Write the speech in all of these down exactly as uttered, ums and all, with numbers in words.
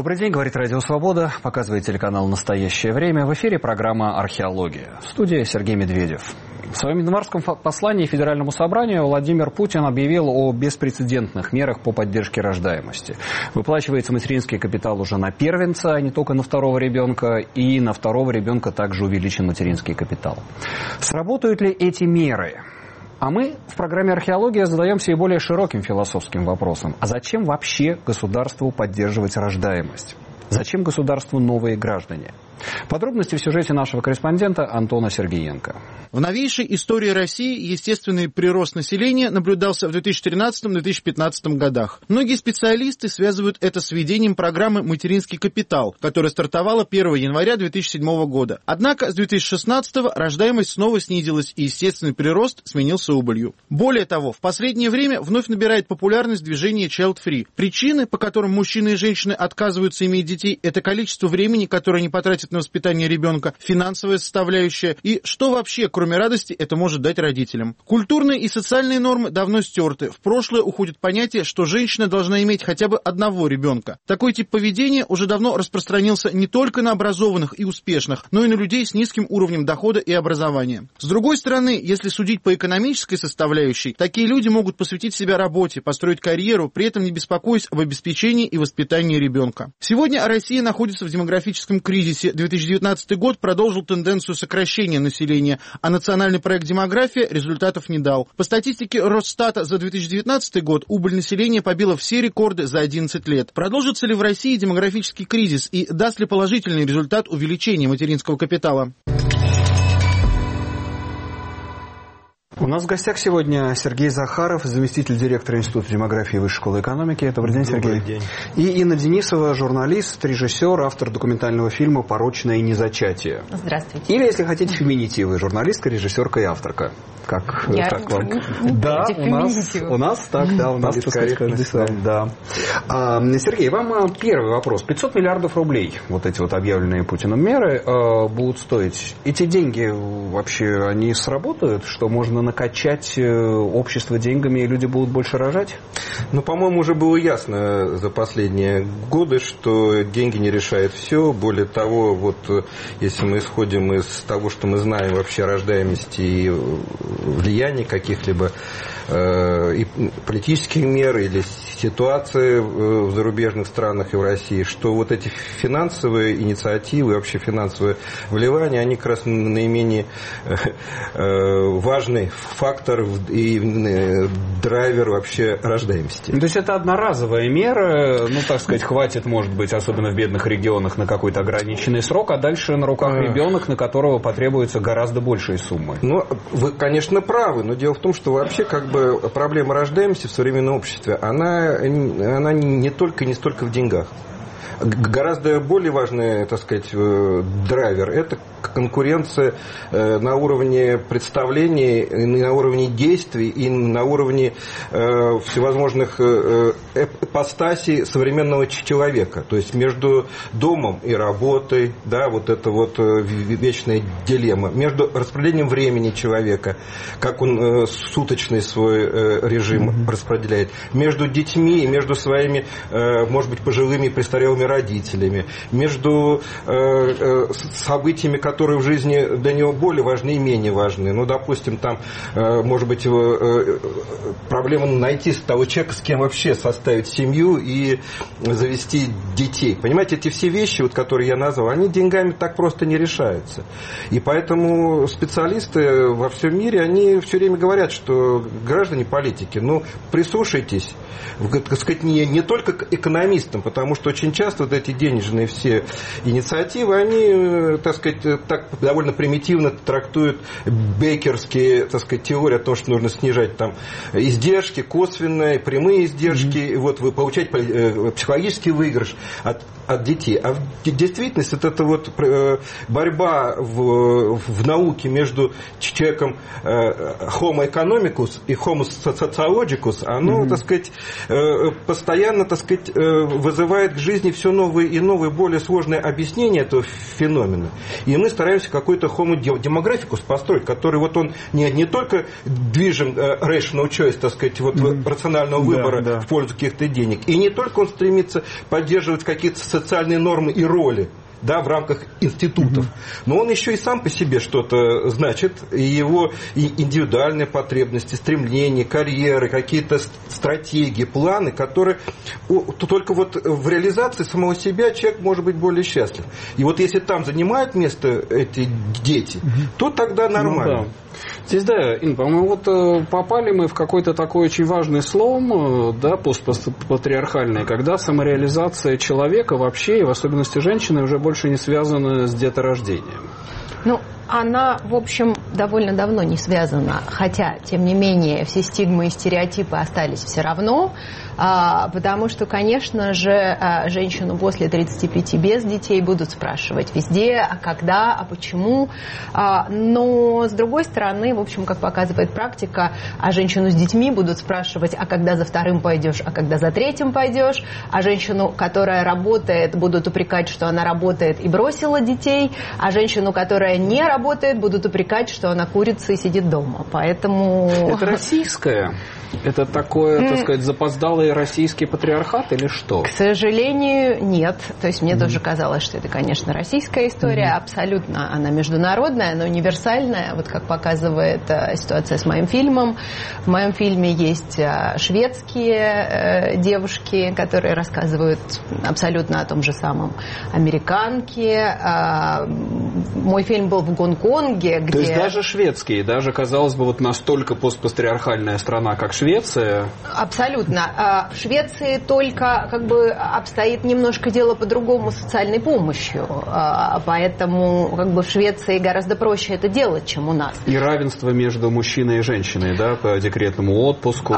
Добрый день, говорит Радио Свобода, показывает телеканал «Настоящее время». В эфире программа «Археология». В студии Сергей Медведев. В своем январском послании Федеральному собранию Владимир Путин объявил о беспрецедентных мерах по поддержке рождаемости. Выплачивается материнский капитал уже на первенца, а не только на второго ребенка, и на второго ребенка также увеличен материнский капитал. Сработают ли эти меры? А мы в программе «Археология» задаемся и более широким философским вопросом. А зачем вообще государству поддерживать рождаемость? Зачем государству новые граждане? Подробности в сюжете нашего корреспондента Антона Сергеенко. В новейшей истории России естественный прирост населения наблюдался в две тысячи тринадцатом — две тысячи пятнадцатом годах. Многие специалисты связывают это с введением программы «Материнский капитал», которая стартовала первого января две тысячи седьмого года. Однако с две тысячи шестнадцатого рождаемость снова снизилась, и естественный прирост сменился убылью. Более того, в последнее время вновь набирает популярность движение Child Free. Причины, по которым мужчины и женщины отказываются иметь детей, это количество времени, которое они потратят на воспитание ребенка, финансовая составляющая и что вообще, кроме радости, это может дать родителям. Культурные и социальные нормы давно стерты. В прошлое уходит понятие, что женщина должна иметь хотя бы одного ребенка. Такой тип поведения уже давно распространился не только на образованных и успешных, но и на людей с низким уровнем дохода и образования. С другой стороны, если судить по экономической составляющей, такие люди могут посвятить себя работе, построить карьеру, при этом не беспокоясь об обеспечении и воспитании ребенка. Сегодня Россия находится в демографическом кризисе. две тысячи девятнадцатый год продолжил тенденцию сокращения населения, а национальный проект «Демография» результатов не дал. По статистике Росстата за две тысячи девятнадцатый год убыль населения побила все рекорды за одиннадцать лет. Продолжится ли в России демографический кризис и даст ли положительный результат увеличения материнского капитала? У нас в гостях сегодня Сергей Захаров, заместитель директора Института демографии Высшей школы экономики. Добрый день, Сергей. Добрый день. И Инна Денисова, журналист, режиссер, автор документального фильма «Порочное незачатие». Здравствуйте. Или, если хотите, феминитивы, журналистка, режиссерка и авторка. Как, Я как вам? не Да, у нас, у нас так, да, у нас каждый сам, да. А, Сергей, вам первый вопрос. пятьсот миллиардов рублей, вот эти вот объявленные Путиным меры, будут стоить. Эти деньги вообще, они сработают, что можно накачать общество деньгами, и люди будут больше рожать? Ну, по-моему, уже было ясно за последние годы, что деньги не решают все. Более того, вот если мы исходим из того, что мы знаем вообще о рождаемости и влияние каких-либо э, и политических мер или ситуации в зарубежных странах и в России, что вот эти финансовые инициативы, вообще финансовые вливания, они как раз наименее э, э, важный фактор и э, драйвер вообще рождаемости. То есть это одноразовая мера, ну, так сказать, хватит, может быть, особенно в бедных регионах, на какой-то ограниченный срок, а дальше на руках ребенок, на которого потребуется гораздо большие суммы. Ну, вы, конечно, правы, но дело в том, что вообще как бы проблема рождаемости в современном обществе, она, она не только не столько в деньгах. Гораздо более важный, так сказать, драйвер – это конкуренция на уровне представлений, на уровне действий и на уровне всевозможных ипостасей современного человека. То есть между домом и работой, да, вот это вот вечная дилемма, между распределением времени человека, как он суточный свой режим mm-hmm. распределяет, между детьми и между своими, может быть, пожилыми и престарелыми родителями, между э, э, событиями, которые в жизни для него более важны и менее важны. Ну, допустим, там, э, может быть, его, э, проблема найти того человека, с кем вообще составить семью и завести детей. Понимаете, эти все вещи, вот, которые я назвал, они деньгами так просто не решаются. И поэтому специалисты во всем мире, они все время говорят, что граждане политики, ну, прислушайтесь, так сказать, не, не только к экономистам, потому что очень часто вот эти денежные все инициативы, они, так сказать, так довольно примитивно трактуют бейкерские, так сказать, теории о том, что нужно снижать там издержки, косвенные, прямые издержки, mm-hmm. вот вы получать психологический выигрыш от, от детей. А в действительности вот эта вот борьба в, в науке между человеком homo economicus и homo sociologicus, оно, mm-hmm. так сказать, постоянно, так сказать, вызывает к жизни все все новые и новые, более сложные объяснения этого феномена. И мы стараемся какой-то homo demographics построить, который вот он не, не только движим uh, rational choice, так сказать, вот mm-hmm. рационального выбора да, да. в пользу каких-то денег. И не только он стремится поддерживать какие-то социальные нормы и роли, да, в рамках институтов. Но он еще и сам по себе что-то значит, и его и индивидуальные потребности, стремления, карьеры, какие-то стратегии, планы, которые только вот в реализации самого себя человек может быть более счастлив. И вот если там занимают место эти дети, то тогда нормально. Ну, да. Здесь, да, Инна, по-моему, вот попали мы в какой-то такой очень важный слом, да, постпатриархальный, когда самореализация человека вообще, и в особенности женщины, уже больше не связана с деторождением. Ну, она, в общем, довольно давно не связана, хотя, тем не менее, все стигмы и стереотипы остались все равно, потому что, конечно же, женщину после тридцати пяти без детей будут спрашивать везде, а когда, а почему, но, с другой стороны, в общем, как показывает практика, а женщину с детьми будут спрашивать, а когда за вторым пойдешь, а когда за третьим пойдешь, а женщину, которая работает, будут упрекать, что она работает и бросила детей, а женщину, которая не работает, будут упрекать, что она курица и сидит дома. Поэтому... Это российское? Это такое, так сказать, запоздалый российский патриархат или что? К сожалению, нет. То есть мне mm-hmm. тоже казалось, что это, конечно, российская история. Mm-hmm. Абсолютно она международная, она универсальная. Вот как показывает э, ситуация с моим фильмом. В моем фильме есть э, шведские э, девушки, которые рассказывают абсолютно о том же самом. Американки. Э, мой фильм был в Гонконге, где... То есть даже шведские, даже, казалось бы, вот настолько постпатриархальная страна, как Швеция? Абсолютно. В Швеции только как бы обстоит немножко дело по-другому с социальной помощью. Поэтому как бы в Швеции гораздо проще это делать, чем у нас. И равенство между мужчиной и женщиной, да, по декретному отпуску.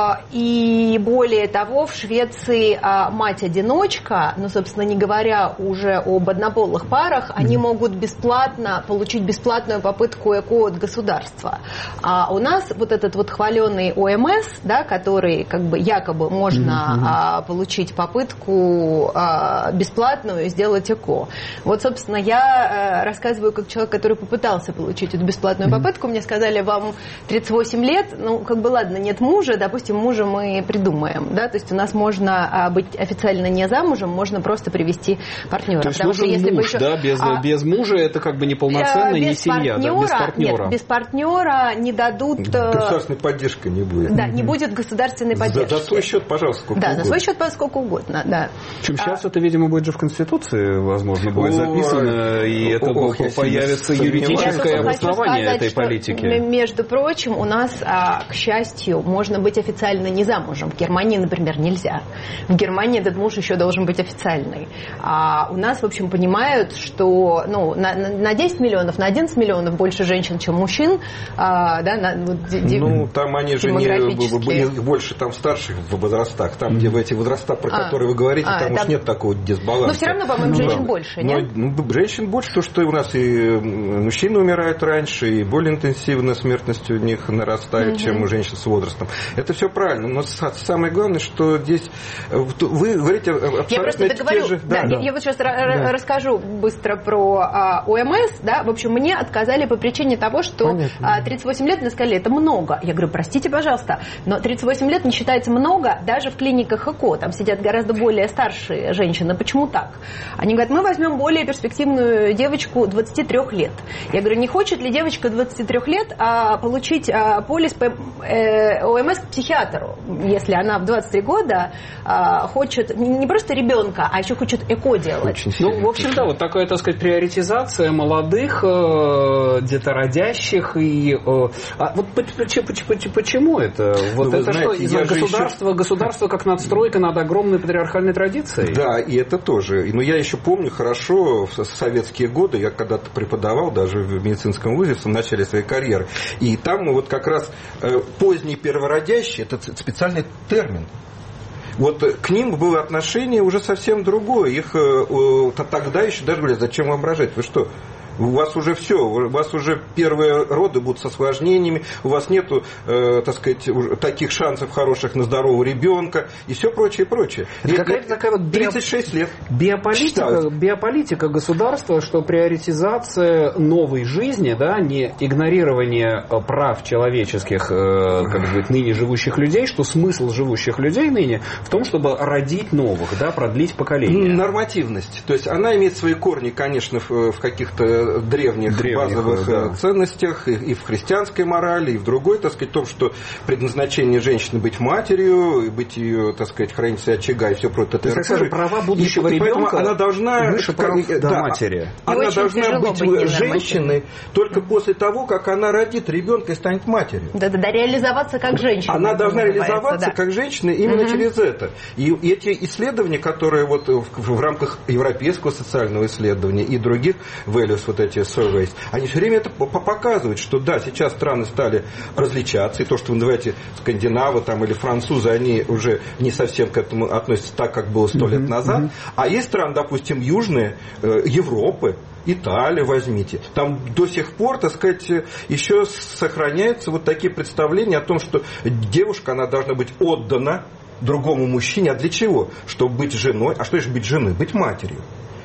И более того, в Швеции мать-одиночка, ну, собственно, не говоря уже об однополых парах, они могут бесплатно получить бесплатную попытку ЭКО от государства. А у нас вот этот вот хваленый О Эм Эс, да, который как бы якобы можно mm-hmm. а, получить попытку а, бесплатную сделать ЭКО. Вот, собственно, я а, рассказываю как человек, который попытался получить эту бесплатную mm-hmm. попытку. Мне сказали, вам тридцать восемь лет, ну, как бы ладно, нет мужа, допустим, мужа мы придумаем, да, то есть у нас можно а, быть официально не замужем, можно просто привести партнера. То есть нужен если муж, еще... да, без, а, без мужа это как бы неполноценно, не семья, партнера, да, без партнера. Нет, без партнера не дадут... Государственной поддержки не будет. Да, не будет государственной поддержки. За, за свой счет, пожалуйста, сколько да, угодно. за свой счет, сколько угодно, да. Чем сейчас а... это, видимо, будет же в Конституции, возможно, будет о, записано, и это ох, появится юридическое обоснование сказать, этой политики. Между прочим, у нас, к счастью, можно быть официально не замужем. В Германии, например, нельзя. В Германии этот муж еще должен быть официальный. А у нас, в общем, понимают, что ну, на, на десять миллионов, на одиннадцать миллионов больше женщин, чем мужчин. А, да, на, вот, ну, там они же не были больше там старших в возрастах. Там, mm-hmm. где в эти возраста, про а, которые вы говорите, а, там, там уж нет такого дисбаланса. Но все равно, по-моему, ну, женщин да. больше, нет? Но, ну, женщин больше, то, что у нас и мужчины умирают раньше, и более интенсивно смертность у них нарастает, mm-hmm. чем у женщин с возрастом. Это все правильно. Но самое главное, что здесь вы говорите абсолютно я просто договорю, же... Да, да, да. Я, я вот сейчас да. расскажу быстро про а, О Эм Эс. Да? В общем, мне отказали по причине того, что а, тридцать восемь лет мне сказали, это много. Я говорю, простите, пожалуйста, но тридцать восемь лет не считается много даже в клиниках ЭКО. Там сидят гораздо более старшие женщины. Почему так? Они говорят, мы возьмем более перспективную девочку двадцати трёх лет. Я говорю, не хочет ли девочка двадцати трёх лет а, получить а, полис по э, О Эм Эс к психиатру, если она в двадцать три года а, хочет не просто ребенка, а еще хочет ЭКО делать? Ну, в общем, да, вот такая, так сказать, приоритизация молодых, э, детородящих. И, э, а вот почему это? Вот ну, это знаете, что, государство, еще... государство как надстройка над огромной патриархальной традицией? Да, и это тоже. Но я еще помню хорошо в советские годы, я когда-то преподавал даже в медицинском вузе в начале своей карьеры. И там вот как раз поздний первородящий, это специальный термин. Вот к ним было отношение уже совсем другое. Их тогда еще даже говорили, зачем вам рожать? Вы что? У вас уже все, у вас уже первые роды будут с осложнениями, у вас нету, э, так сказать, таких шансов хороших на здорового ребенка и все прочее, прочее. Это какая-то такая вот био... тридцать шесть лет. Биополитика, биополитика государства, что приоритизация новой жизни, да, не игнорирование прав человеческих, э, как сказать, ныне живущих людей, что смысл живущих людей ныне в том, чтобы родить новых, да, продлить поколение. Нормативность. То есть она имеет свои корни, конечно, в, в каких-то древних, древних базовых да. ценностях, и, и в христианской морали, и в другой, так сказать, том, что предназначение женщины быть матерью, и быть ее, так сказать, хранителем очага и все прочее. То есть, скажем, права будущего и, ребенка она должна выше прав как, да, да, матери. Она должна быть, быть женщиной только после того, как она родит ребенка и станет матерью. Да-да-да, реализоваться как женщина. Она должна реализоваться да. как женщина именно угу. через это. И, и эти исследования, которые вот в, в рамках европейского социального исследования и других values, вот эти surveys, они все время это показывают, что да, сейчас страны стали различаться, и то, что вы называете скандинавы там, или французы, они уже не совсем к этому относятся так, как было сто лет назад. Mm-hmm. А есть страны, допустим, южные, э, Европы, Италию возьмите. Там до сих пор, так сказать, еще сохраняются вот такие представления о том, что девушка, она должна быть отдана другому мужчине. А для чего? Чтобы быть женой. А что же быть женой? Быть матерью.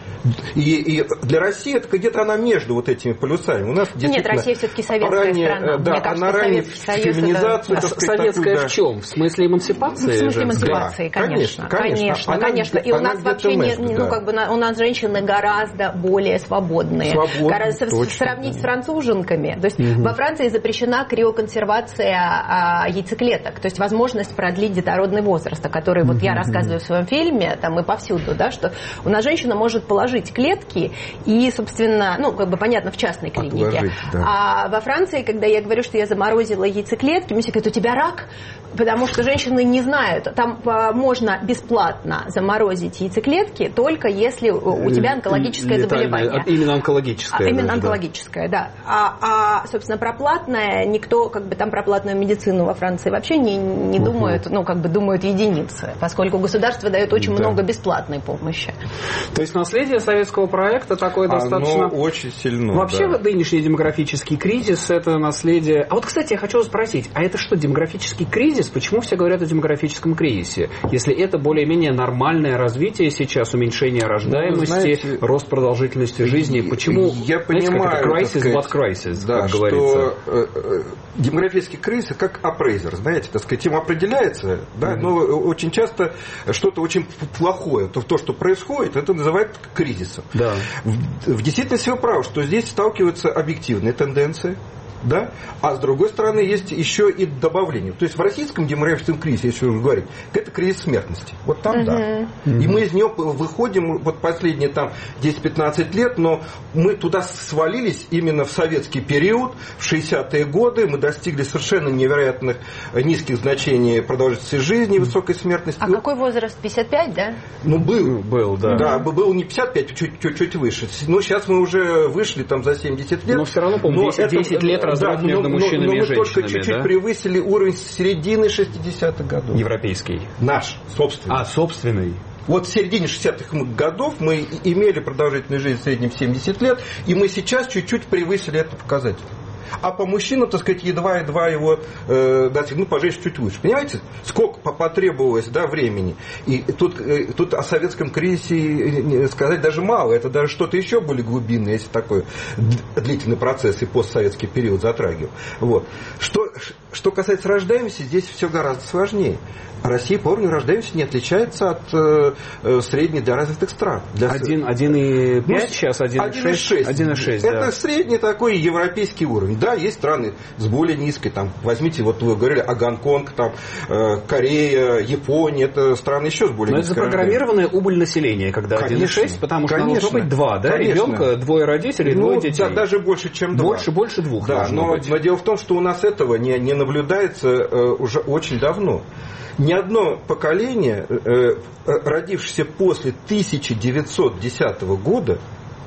И, и для России это где-то она между вот этими полюсами. У нас Нет, Россия все-таки советская ранее, страна. Да, Мне кажется, она ранее феминизацию... Это... Сказать, советская такую, в чем? В смысле эмансипации? В смысле эмансипации, да, конечно. Конечно, конечно, она, конечно. И у нас вообще между, не, да. ну, как бы, у нас женщины гораздо более свободные. Свободны, гораздо точно, сравнить да. с француженками. То есть угу. во Франции запрещена криоконсервация а, яйцеклеток. То есть возможность продлить детородный возраст, о которой вот я рассказываю в своем фильме, там и повсюду, да, что у нас женщина может положить клетки и, собственно, ну, как бы понятно, в частной клинике. Отложить, да. А во Франции, когда я говорю, что я заморозила яйцеклетки, мне все говорят, у тебя рак? Потому что женщины не знают. Там а, можно бесплатно заморозить яйцеклетки, только если у тебя онкологическое Летальное, заболевание. Именно онкологическое. А, именно даже, онкологическое, да. да. А, а, собственно, про платное, никто, как бы там про платную медицину во Франции вообще не, не uh-huh. думают, ну, как бы думают единицы, поскольку государство дает очень да. много бесплатной помощи. То есть наследие советского проекта это такое достаточно... Оно очень сильно. Вообще да. нынешний демографический кризис, это наследие... А вот, кстати, я хочу спросить, а это что, демографический кризис? Почему все говорят о демографическом кризисе? Если это более-менее нормальное развитие сейчас, уменьшение рождаемости, ну, знаете, рост продолжительности жизни, почему... Я понимаю, crisis, what crisis, да, как что говорится. Э, э, демографический кризис как апрейзер, знаете, так сказать, им определяется, да, mm-hmm. но очень часто что-то очень плохое, то, то, что происходит, это называют кризисом. Да. В, в действительности вы правы, что здесь сталкиваются объективные тенденции, да? А с другой стороны есть еще и добавление. То есть в российском демографическом кризисе, если уже говорить, это кризис смертности. Вот там uh-huh. да. Uh-huh. И мы из него выходим вот последние там десять-пятнадцать лет, но мы туда свалились именно в советский период, в шестидесятые годы. Мы достигли совершенно невероятных низких значений продолжительности жизни, uh-huh. высокой смертности. А и какой возраст? пятьдесят пять, да? Ну, был. Был, да. Да, был не пятьдесят пять, чуть-чуть выше. Но сейчас мы уже вышли там за семьдесят лет. Но все равно, по-моему, десять лет разрыв да, между но, мужчинами но, но и женщинами. Мы только чуть-чуть да? превысили уровень середины шестидесятых годов. Европейский. Наш, собственный. А, собственный. Вот в середине шестидесятых годов мы имели продолжительную жизнь в среднем семьдесят лет, и мы сейчас чуть-чуть превысили этот показатель. А по мужчинам, так сказать, едва-едва его э, достигли, ну, по женщине чуть выше. Понимаете, сколько потребовалось, да, времени. И тут, э, тут о советском кризисе сказать даже мало. Это даже что-то еще более глубинное, если такой длительный процесс и постсоветский период затрагивал. Вот. Что, что касается рождаемости, здесь все гораздо сложнее. Россия по уровню рождаемости не отличается от э, средней для развитых стран. Для... один и пять сейчас, один и шесть. один и шесть, Это да. средний такой европейский уровень. Да, есть страны с более низкой, там, возьмите, вот вы говорили о Гонконг, там, э, Корея, Япония, это страны еще с более Но низкой. Но это запрограммированная убыль населения, когда один и шесть, потому что конечно, должно быть два, да, конечно. Ребенка, двое родителей, ну, двое детей. Да, даже больше, чем два. Больше, больше двух. Да, но, но дело в том, что у нас этого не, не наблюдается э, уже очень давно. Ни одно поколение, э, родившееся после тысяча девятьсот десятого года,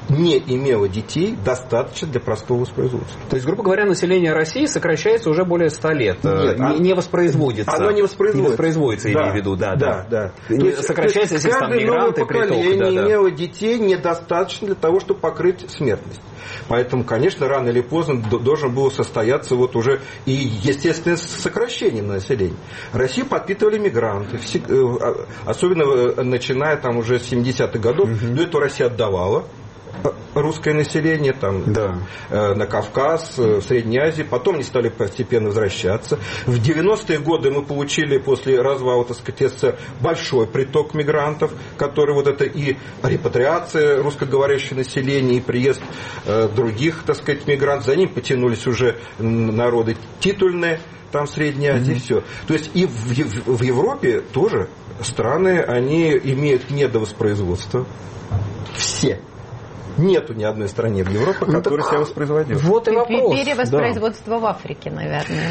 не имело детей достаточно для простого воспроизводства. То есть, грубо говоря, население России сокращается уже более ста лет. Нет, не, не воспроизводится. Оно не воспроизводится. Не воспроизводится, да, имею в виду, да. Да, да. да. То есть, сокращается, если там мигранты, приток. Каждое новое поколение да, имело да. детей недостаточно для того, чтобы покрыть смертность. Поэтому, конечно, рано или поздно должен был состояться вот уже и естественное сокращение населения. Россию подпитывали мигранты, особенно начиная там уже с семидесятых годов. Угу. До этого Россия отдавала русское население там, да. э, на Кавказ, э, в Средней Азии. Потом они стали постепенно возвращаться. В девяностые годы мы получили после развала, так сказать, СССР большой приток мигрантов, который вот это и репатриация русскоговорящего населения, и приезд э, других, так сказать, мигрантов. За ним потянулись уже народы титульные, там в Средней Азии, mm-hmm. все. То есть и в, в Европе тоже страны, они имеют недовоспроизводство. Все. Нету ни одной страны в Европе, ну, которая себя воспроизводила. Вот и вопрос. Перевоспроизводство да. в Африке, наверное.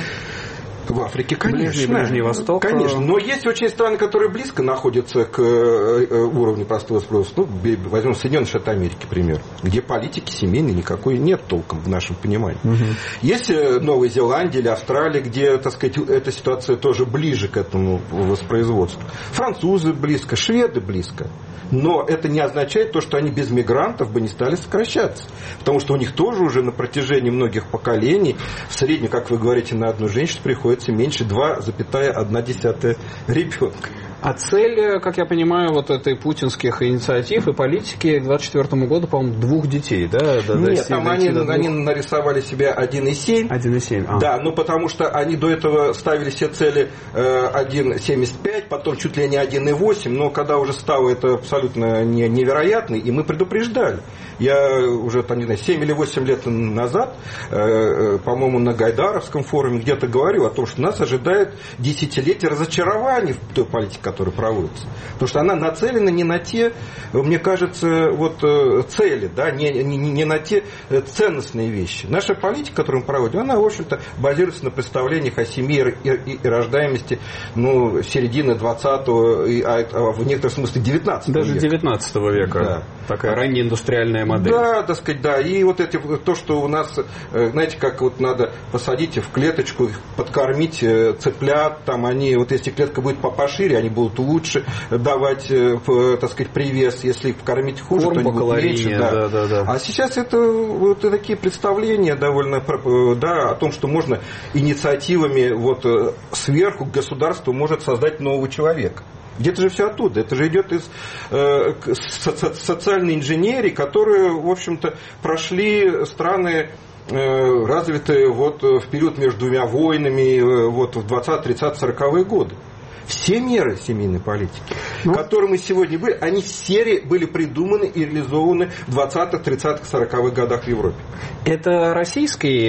В Африке, конечно. Ближний, Ближний Восток. Конечно. Но есть очень страны, которые близко находятся к уровню простого воспроизводства. Ну, возьмем Соединенные Штаты Америки, к примеру, где политики семейной никакой нет толком в нашем понимании. Угу. Есть Новая Зеландия или Австралия, где, так сказать, эта ситуация тоже ближе к этому воспроизводству. Французы близко, шведы близко. Но это не означает то, что они без мигрантов бы не стали сокращаться. Потому что у них тоже уже на протяжении многих поколений, в среднем, как вы говорите, на одну женщину приходится меньше два целых одна десятая ребенка. А цель, как я понимаю, вот этой путинских инициатив и политики к двадцать четвёртому году, по-моему, двух детей, да? Нет, там они, они нарисовали себе один целых семь. один целых семь, а. Да, ну потому что они до этого ставили себе цели один целых семьдесят пять, потом чуть ли не один целых восемь, но когда уже стало это абсолютно невероятно, и мы предупреждали. Я уже, там, не знаю, семь или восемь лет назад, по-моему, на Гайдаровском форуме где-то говорил о том, что нас ожидает десятилетие разочарований в той политике, которая проводится. Потому что она нацелена не на те, мне кажется, вот цели, да, не, не, не на те ценностные вещи. Наша политика, которую мы проводим, она, в общем-то, базируется на представлениях о семье и, и, и рождаемости, ну, середины двадцатого, а в некотором смысле девятнадцатого века. Даже девятнадцатого века. Да. Такая а, ранняя индустриальная модель. Да, так сказать, да. И вот эти, то, что у нас, знаете, как вот надо посадить в клеточку, подкормить цыплят, там они, вот если клетка будет пошире, они будут лучше давать, так сказать, привес. Если кормить хуже, Корм то они будут меньше. Да. Да, да, да. А сейчас это вот такие представления довольно, да, о том, что можно инициативами вот сверху государство может создать нового человека. Где-то же все оттуда. Это же идет из э, со- социальной инженерии, которые, в общем-то, прошли страны э, развитые вот в период между двумя войнами, э, вот в двадцатые, тридцатые, сороковые годы. Все меры семейной политики, ну, которые мы сегодня были, они все были придуманы и реализованы в двадцатых, тридцатых, сороковых годах в Европе. Это российский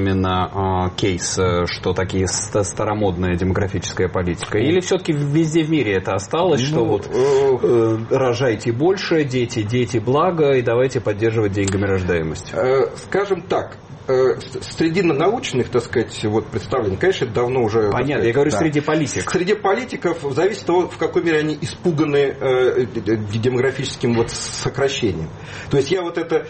именно кейс, что такие старомодная демографическая политика? Или все-таки везде в мире это осталось, что ну, вот э, рожайте больше, дети, дети благо, и давайте поддерживать деньгами рождаемость? Э, скажем так. Среди научных, так сказать, вот представлений, конечно, это давно уже... Понятно, сказать, я говорю, да. среди политиков. Среди политиков зависит от того, в какой мере они испуганы э, демографическим вот сокращением. То есть я вот это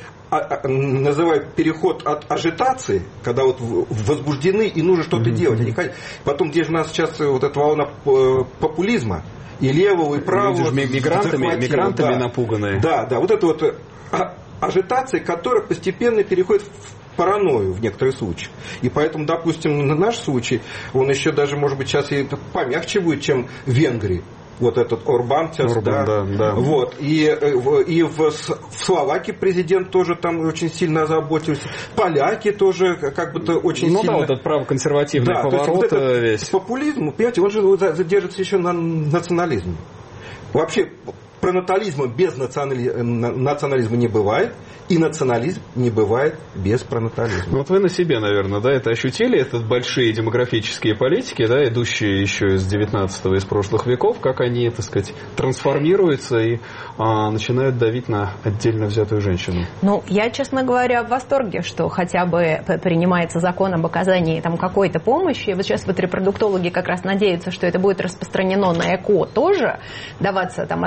называю переход от агитации, когда вот возбуждены и нужно что-то mm-hmm. делать. Они, потом, где же у нас сейчас вот эта волна популизма, и левого, и правого... Люди же мигрантами, мигрантами да. напуганные. Да, да, вот это вот ажитация, которая постепенно переходит в паранойю в некоторых случаях. И поэтому, допустим, на наш случай, он еще даже, может быть, сейчас и помягче будет, чем в Венгрии. Вот этот Орбан сейчас, Орбан, да. да, да. Вот. И, и в, в Словакии президент тоже там очень сильно озаботился. Поляки тоже как бы-то очень ну, сильно... Ну да, вот этот правоконсервативный да, поворот вот этот весь. Популизм, понимаете, он же задержится еще на национализме. Вообще... Пронатализма без национализма не бывает, и национализм не бывает без пронатализма. Ну, вот вы на себе, наверное, да, это ощутили, это большие демографические политики, да, идущие еще из девятнадцатого, из прошлых веков, как они, так сказать, трансформируются и а, начинают давить на отдельно взятую женщину. Ну, я, честно говоря, в восторге, что хотя бы принимается закон об оказании там какой-то помощи. Вот сейчас вот репродуктологи как раз надеются, что это будет распространено на ЭКО тоже, даваться там одна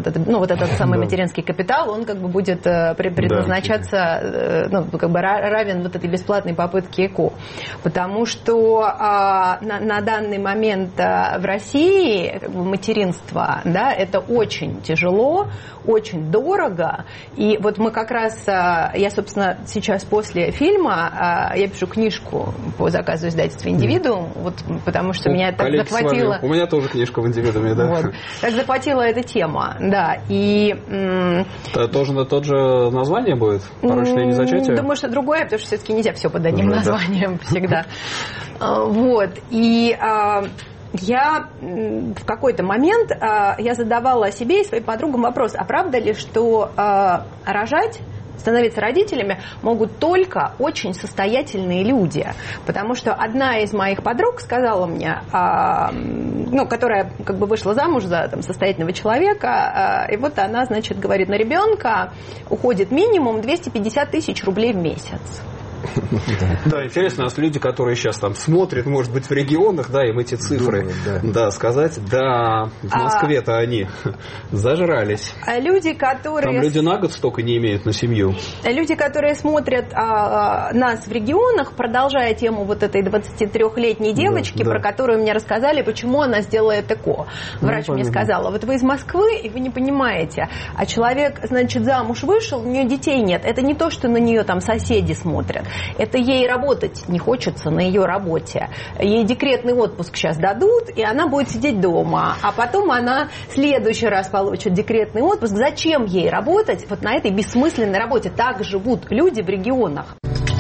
вот, это, ну, вот этот самый да. материнский капитал, он как бы будет предназначаться, да. ну, как бы равен вот этой бесплатной попытке ЭКО. Потому что а, на, на данный момент а, в России как бы, материнство, да, это очень тяжело, очень дорого. И вот мы как раз, а, я, собственно, сейчас после фильма, а, я пишу книжку по заказу издательства «Индивидуум», вот, потому что ну, меня так захватило... У меня тоже книжка в «Индивидууме», да. Вот. Так захватила эта тема, да. И... Это тоже тот же название будет? «Порочное незачатие»? Думаю, что другое, потому что все-таки нельзя все под одним да, названием да. всегда. Вот. И... Я в какой-то момент я задавала себе и своим подругам вопрос, а правда ли, что рожать, становиться родителями могут только очень состоятельные люди? Потому что одна из моих подруг сказала мне, ну, которая как бы вышла замуж за там, состоятельного человека, и вот она, значит, говорит, на ребенка уходит минимум двести пятьдесят тысяч рублей в месяц. Да, интересно, у нас люди, которые сейчас там смотрят, может быть, в регионах, да, им эти цифры, Думаю, да. да, сказать, да, в Москве-то а, они зажрались. А люди, которые... Там люди на год столько не имеют на семью. Люди, которые смотрят а, а, нас в регионах, продолжая тему вот этой двадцатитрёхлетней девочки, да, да. про которую мне рассказали, почему она сделает ЭКО. Врач ну, мне сказала, вот вы из Москвы, и вы не понимаете, а человек, значит, замуж вышел, у нее детей нет. Это не то, что на нее там соседи смотрят. Это ей работать не хочется на ее работе. Ей декретный отпуск сейчас дадут, и она будет сидеть дома. А потом она в следующий раз получит декретный отпуск. Зачем ей работать вот на этой бессмысленной работе? Так живут люди в регионах.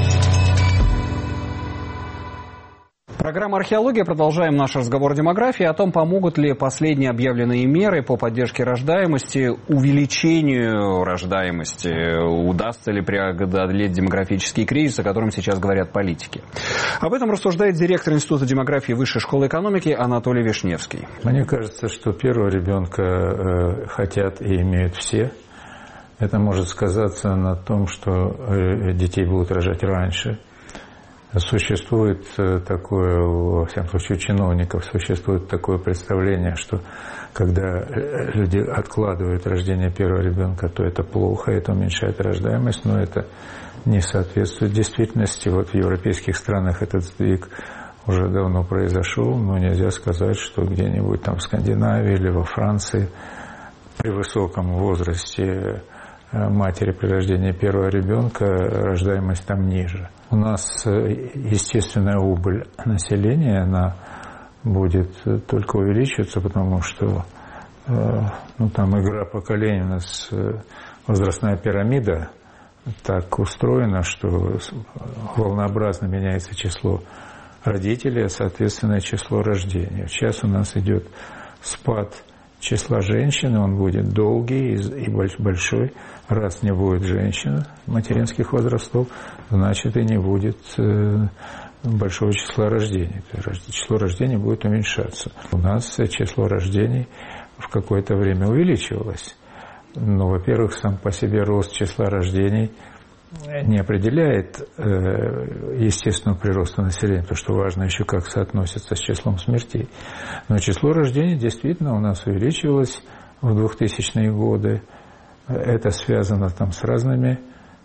Программа «Археология». Продолжаем наш разговор о демографии, о том, помогут ли последние объявленные меры по поддержке рождаемости, увеличению рождаемости, удастся ли преодолеть демографический кризис, о котором сейчас говорят политики. Об этом рассуждает директор Института демографии Высшей школы экономики Анатолий Вишневский. Мне кажется, что первого ребенка э, хотят и имеют все. Это может сказаться на том, что э, детей будут рожать раньше. Существует такое, во всяком случае, у чиновников существует такое представление, что когда люди откладывают рождение первого ребенка, то это плохо, это уменьшает рождаемость, но это не соответствует действительности. Вот в европейских странах этот сдвиг уже давно произошел, но нельзя сказать, что где-нибудь там в Скандинавии или во Франции при высоком возрасте матери при рождении первого ребенка рождаемость там ниже. У нас естественная убыль населения, она будет только увеличиваться, потому что ну, там игра поколений, у нас возрастная пирамида так устроена, что волнообразно меняется число родителей, а соответственно число рождений. Сейчас у нас идет спад числа женщин, он будет долгий и большой. Раз не будет женщин материнских возрастов, значит и не будет большого числа рождений. Число рождений будет уменьшаться. У нас число рождений в какое-то время увеличивалось. Но, во-первых, сам по себе рост числа рождений не определяет естественного прироста населения, потому что важно еще, как соотносится с числом смертей. Но число рождений действительно у нас увеличивалось в двухтысячные годы. Это связано там с разными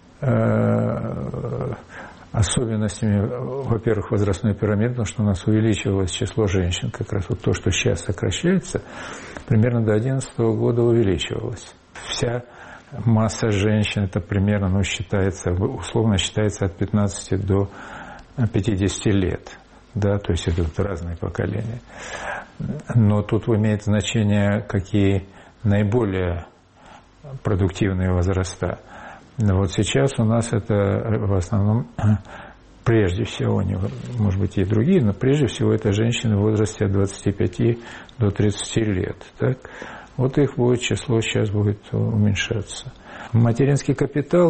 э, особенностями, во-первых, возрастной пирамиды, потому что у нас увеличивалось число женщин, как раз вот то, что сейчас сокращается, примерно до две тысячи одиннадцатого года увеличивалось. Вся масса женщин, это примерно, ну, считается, условно считается от пятнадцати до пятидесяти лет, да, то есть идут разные поколения. Но тут имеет значение, какие наиболее продуктивные возраста. Вот сейчас у нас это в основном, прежде всего, может быть и другие, но прежде всего это женщины в возрасте от двадцати пяти до тридцати лет. Так? Вот их будет число сейчас будет уменьшаться. Материнский капитал,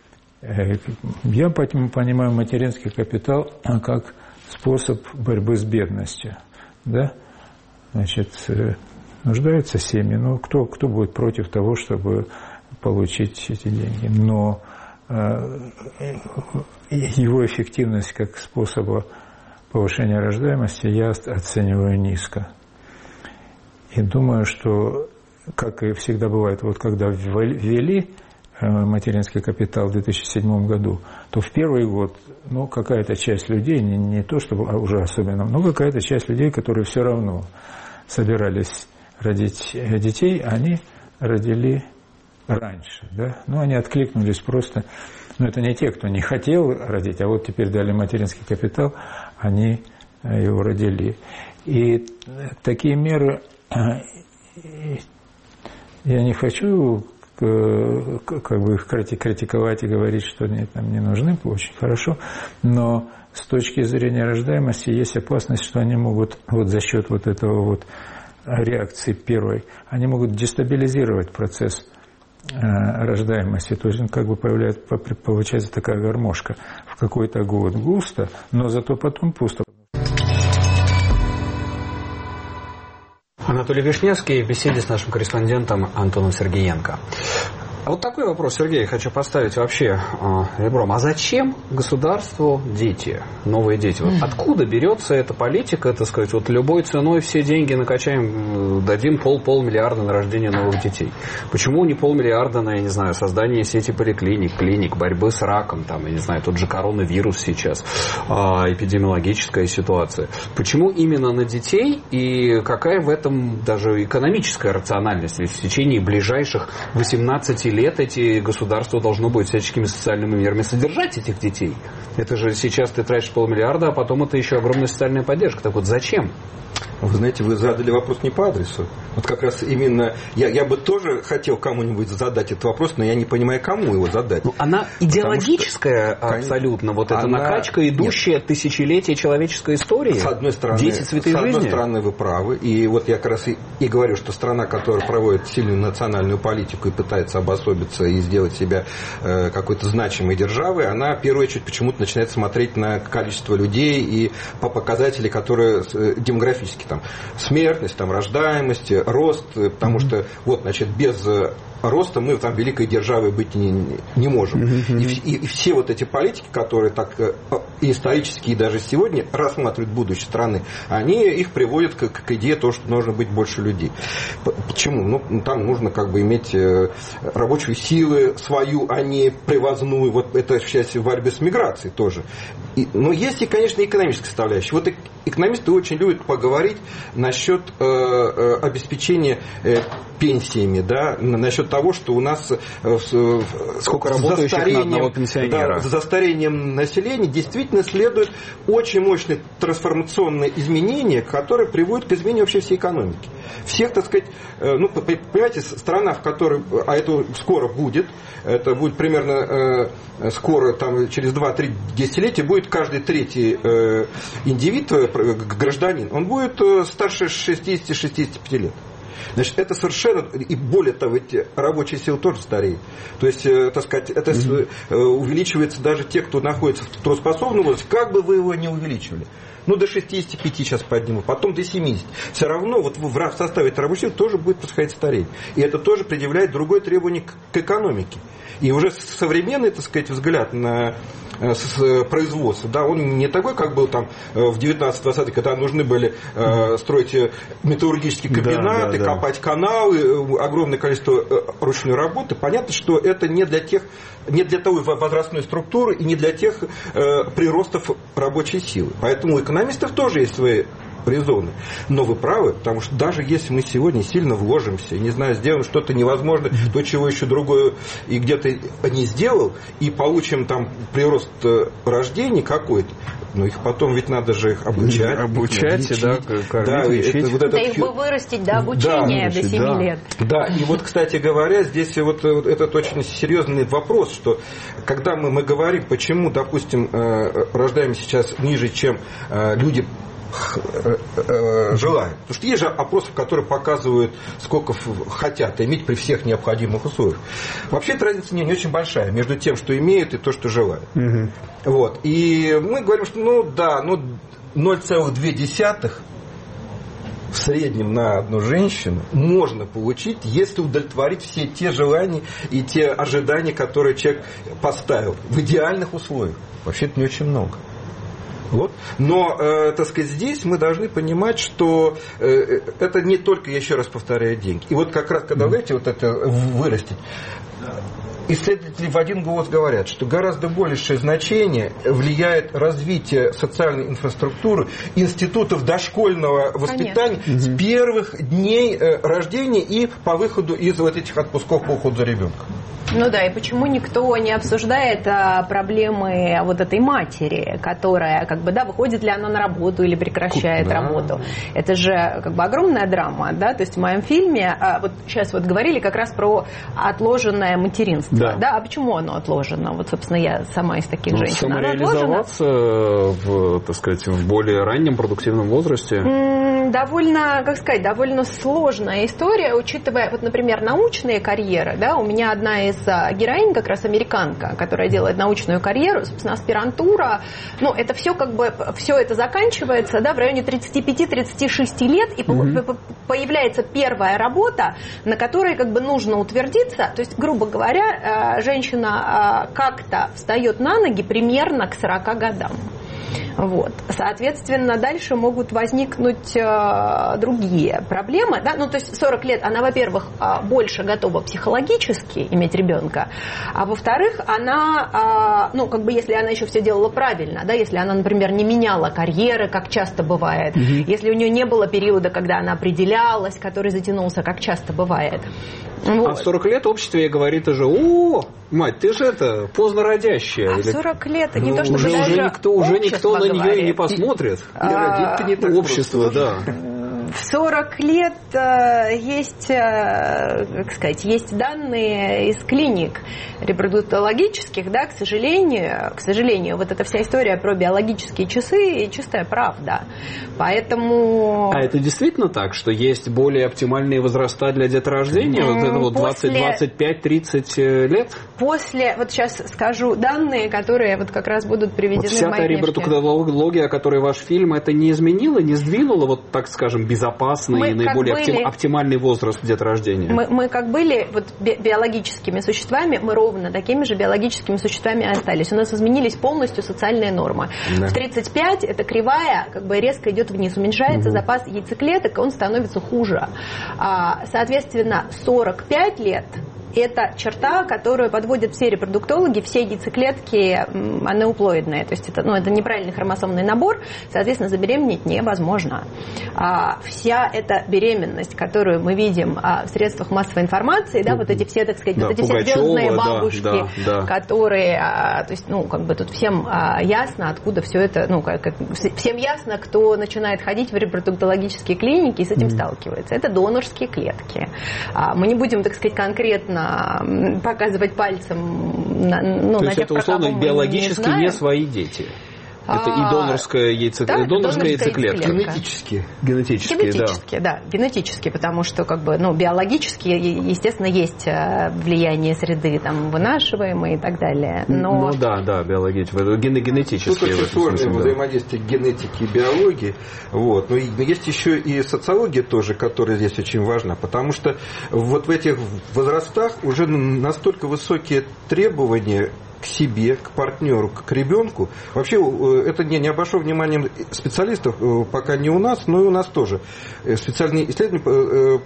я понимаю материнский капитал как способ борьбы с бедностью. Да? Значит, нуждаются семьи, ну кто, кто будет против того, чтобы получить эти деньги? Но э, его эффективность как способа повышения рождаемости я оцениваю низко. И думаю, что как и всегда бывает, вот когда ввели материнский капитал в две тысячи седьмом году, то в первый год, ну, какая-то часть людей, не, не то чтобы уже особенно, но какая-то часть людей, которые все равно собирались родить детей, они родили раньше, да, ну, они откликнулись просто, но это не те, кто не хотел родить, а вот теперь дали материнский капитал, они его родили. И такие меры, я не хочу как бы их критиковать и говорить, что они там не нужны, очень хорошо, но с точки зрения рождаемости есть опасность, что они могут вот за счет вот этого вот реакции первой, они могут дестабилизировать процесс рождаемости, то есть он как бы появляется, получается такая гармошка, в какой-то год густо, но зато потом пусто. Анатолий Вишневский в беседе с нашим корреспондентом Антоном Сергеенко. А вот такой вопрос, Сергей, хочу поставить вообще ребром. А зачем государству дети, новые дети? Вот откуда берется эта политика, так сказать, вот любой ценой все деньги накачаем, дадим пол-полмиллиарда на рождение новых детей? Почему не полмиллиарда на, я не знаю, создание сети поликлиник, клиник, борьбы с раком, там, я не знаю, тот же коронавирус сейчас, эпидемиологическая ситуация? Почему именно на детей и какая в этом даже экономическая рациональность? Ведь в течение ближайших восемнадцати лет эти государства должно будет всяческими социальными мерами содержать этих детей. Это же сейчас ты тратишь полмиллиарда, а потом это еще огромная социальная поддержка. Так вот зачем? Вы знаете, вы задали вопрос не по адресу. Вот как раз именно я, я бы тоже хотел кому-нибудь задать этот вопрос, но я не понимаю, кому его задать. Ну, она идеологическая что, абсолютно. Вот эта она... накачка, идущая нет. тысячелетия человеческой истории. С одной стороны, дети, цветы с жизни. одной стороны вы правы. И вот я как раз и, и говорю, что страна, которая проводит сильную национальную политику и пытается обособиться и сделать себя э, какой-то значимой державой, она в первую очередь почему-то начинает смотреть на количество людей и по показателям, которые э, демографически там смертность, там, рождаемость, рост, потому mm-hmm. что вот, значит, без роста мы там великой державой быть не, не можем. Mm-hmm. И, и, и все вот эти политики, которые так и исторически, и даже сегодня рассматривают будущее страны, они их приводят к, к идее того, что нужно быть больше людей. Почему? Ну, там нужно как бы иметь рабочую силу свою, а не привозную. Вот это часть борьбы с миграцией тоже. И, но есть и, конечно, экономическая составляющая. Вот экономисты очень любят поговорить насчет э, э, обеспечения э, пенсиями, да, насчет того, что у нас э, сколько работающих на одного пенсионера. Да, за застарением населения действительно следует очень мощные трансформационные изменения, которые приводят к изменению вообще всей экономики. Всех, так сказать, э, ну, понимаете, страна, в которой, а это скоро будет, это будет примерно э, скоро, там, через два-три десятилетия, будет каждый третий э, индивид, гражданин, он будет старше шестидесяти-шестидесяти пяти лет. Значит, это совершенно, и более того, эти рабочие силы тоже стареют. То есть, э, так сказать, это mm-hmm. увеличивается даже те, кто находится в трудоспособном возрасте, как бы вы его не увеличивали. Ну, до шестидесяти пяти сейчас подниму, потом до семидесяти. Все равно вот в составе этой рабочей силы тоже будет происходить старение. И это тоже предъявляет другое требование к экономике. И уже современный, так сказать, взгляд на производство, да, он не такой, как был там в девятнадцатом-двадцатом, когда нужны были э, строить металлургические комбинаты, да, да, копать да. каналы, огромное количество ручной работы. Понятно, что это не для тех, не для той возрастной структуры и не для тех э, приростов рабочей силы. Поэтому у экономистов тоже есть свои резоны. Но вы правы, потому что даже если мы сегодня сильно вложимся, не знаю, сделаем что-то невозможное, то, чего еще другое и где-то не сделал, и получим там прирост рождений какой-то, но их потом ведь надо же их обучать. Обучать, лечить, да, кормить, да, лечить. Это, вот да их бы вырастить до обучения да, до семи да. лет. Да, и вот, кстати говоря, здесь вот, вот этот очень серьезный вопрос, что когда мы, мы говорим, почему, допустим, рождаем сейчас ниже, чем люди желают. Потому что есть же опросы, которые показывают, сколько хотят иметь при всех необходимых условиях. Вообще разница не, не очень большая между тем, что имеют, и то, что желают. Угу. Вот. И мы говорим, что ну да, ну ноль целых две десятых в среднем на одну женщину можно получить, если удовлетворить все те желания и те ожидания, которые человек поставил в идеальных условиях. Вообще это не очень много. Вот. Но, э, так сказать, здесь мы должны понимать, что э, это не только, я еще раз повторяю, деньги. И вот как раз, когда, знаете, вот это вырастить, исследователи в один голос говорят, что гораздо большее значение влияет развитие социальной инфраструктуры, институтов дошкольного воспитания Конечно. С первых дней рождения и по выходу из вот этих отпусков по уходу за ребенком. Ну да, и почему никто не обсуждает а, проблемы вот этой матери, которая, как бы, да, выходит ли она на работу или прекращает да. работу. Это же, как бы, огромная драма, да, то есть в моем фильме, а, вот сейчас вот говорили как раз про отложенное материнство, да, да? А почему оно отложено? Вот, собственно, я сама из таких ну, женщин. Самореализоваться, в, так сказать, в более раннем продуктивном возрасте? М-м, довольно, как сказать, довольно сложная история, учитывая, вот, например, научные карьеры, да, у меня одна из героинь, как раз американка, которая делает научную карьеру, собственно, аспирантура, ну, это все как бы, все это заканчивается, да, в районе тридцати пяти тридцати шести лет, и mm-hmm. появляется первая работа, на которой как бы нужно утвердиться, то есть, грубо говоря, женщина как-то встает на ноги примерно к сорока годам. Вот. Соответственно, дальше могут возникнуть э, другие проблемы. Да? Ну, то есть сорок лет она, во-первых, э, больше готова психологически иметь ребенка, а во-вторых, она, э, ну, как бы, если она еще все делала правильно, да, если она, например, не меняла карьеры, как часто бывает, mm-hmm. если у нее не было периода, когда она определялась, который затянулся, как часто бывает. Вот. А в сорок лет общество ей говорит уже: о, мать, ты же это, поздно родящая. А в сорок лет не ну, то, чтобы уже, даже уже никто, уже никто на нее говорит. И не посмотрит. А, и родить-то не так общество, да. В сорок лет э, есть, э, как сказать, есть данные из клиник репродуктологических, да, к сожалению, к сожалению, вот эта вся история про биологические часы чистая правда. Поэтому... А это действительно так, что есть более оптимальные возраста для деторождения? Mm, вот это вот двадцать, двадцать пять, тридцать лет? После, вот сейчас скажу данные, которые вот как раз будут приведены вот вся в моей та репродуктология, которой ваш фильм, это не изменило, не сдвинуло, вот так скажем, безопасный мы и наиболее были, оптимальный возраст деторождения? Мы, мы как были вот, би- биологическими существами, мы ровно такими же биологическими существами остались. У нас изменились полностью социальные нормы. Да. В тридцать пять эта кривая как бы резко идет вниз, уменьшается угу. запас яйцеклеток, и он становится хуже. А, соответственно, сорок пять лет это черта, которую подводят все репродуктологи, все яйцеклетки анеуплоидные. То есть это, ну, это неправильный хромосомный набор, соответственно, забеременеть невозможно. А, вся эта беременность, которую мы видим а, в средствах массовой информации, да, вот эти все, так сказать, да, вот эти Пугачева, все звездные бабушки, да, да, да. которые, а, то есть, ну, как бы тут всем а, ясно, откуда все это, ну, как, как, всем ясно, кто начинает ходить в репродуктологические клиники и с этим mm-hmm. сталкивается. Это донорские клетки. А, мы не будем, так сказать, конкретно показывать пальцем на, ну, то на есть тех, это условно биологически не, не свои дети. Это и донорская, яйце... да, донорская яйцеклетка. Генетически. Генетически, Генетически, да. да. Генетически, потому что, как бы, ну, биологически, естественно, есть влияние среды, там, вынашиваемой и так далее. Но... Ну да, да, биологически. Генетически. Тут очень сложное взаимодействие генетики и биологии. Вот. Но есть еще и социология тоже, которая здесь очень важна, потому что вот в этих возрастах уже настолько высокие требования к себе, к партнеру, к ребенку. Вообще, это не, не обошло вниманием специалистов, пока не у нас, но и у нас тоже. Специальные исследования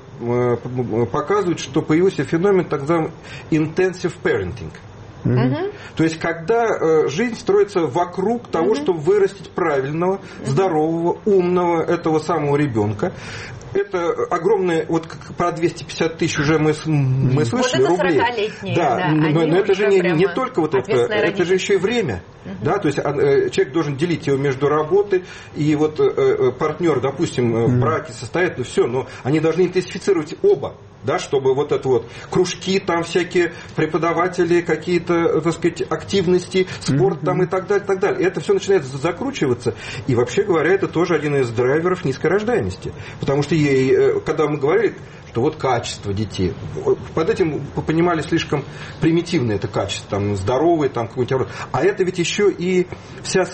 показывают, что появился феномен так называемый intensive parenting. Mm-hmm. То есть, когда жизнь строится вокруг того, mm-hmm. чтобы вырастить правильного, mm-hmm. здорового, умного этого самого ребенка. Это огромное, вот про двести пятьдесят тысяч уже мы, мы слышали, вот это рублей. Да, да, но, но это же не, не только вот это, это же еще и время. Угу. Да, то есть человек должен делить его между работой, и вот партнер, допустим, угу. в браке состоит, ну все, но они должны интенсифицировать оба. Да, чтобы вот это вот кружки, там всякие преподаватели, какие-то, так сказать, активности, спорт mm-hmm. там и так далее, так далее. И это все начинает закручиваться. И вообще говоря, это тоже один из драйверов низкой рождаемости. Потому что ей, когда мы говорили, что вот качество детей, под этим понимали слишком примитивное это качество, там, здоровый, там, какой-нибудь. А это ведь еще и вся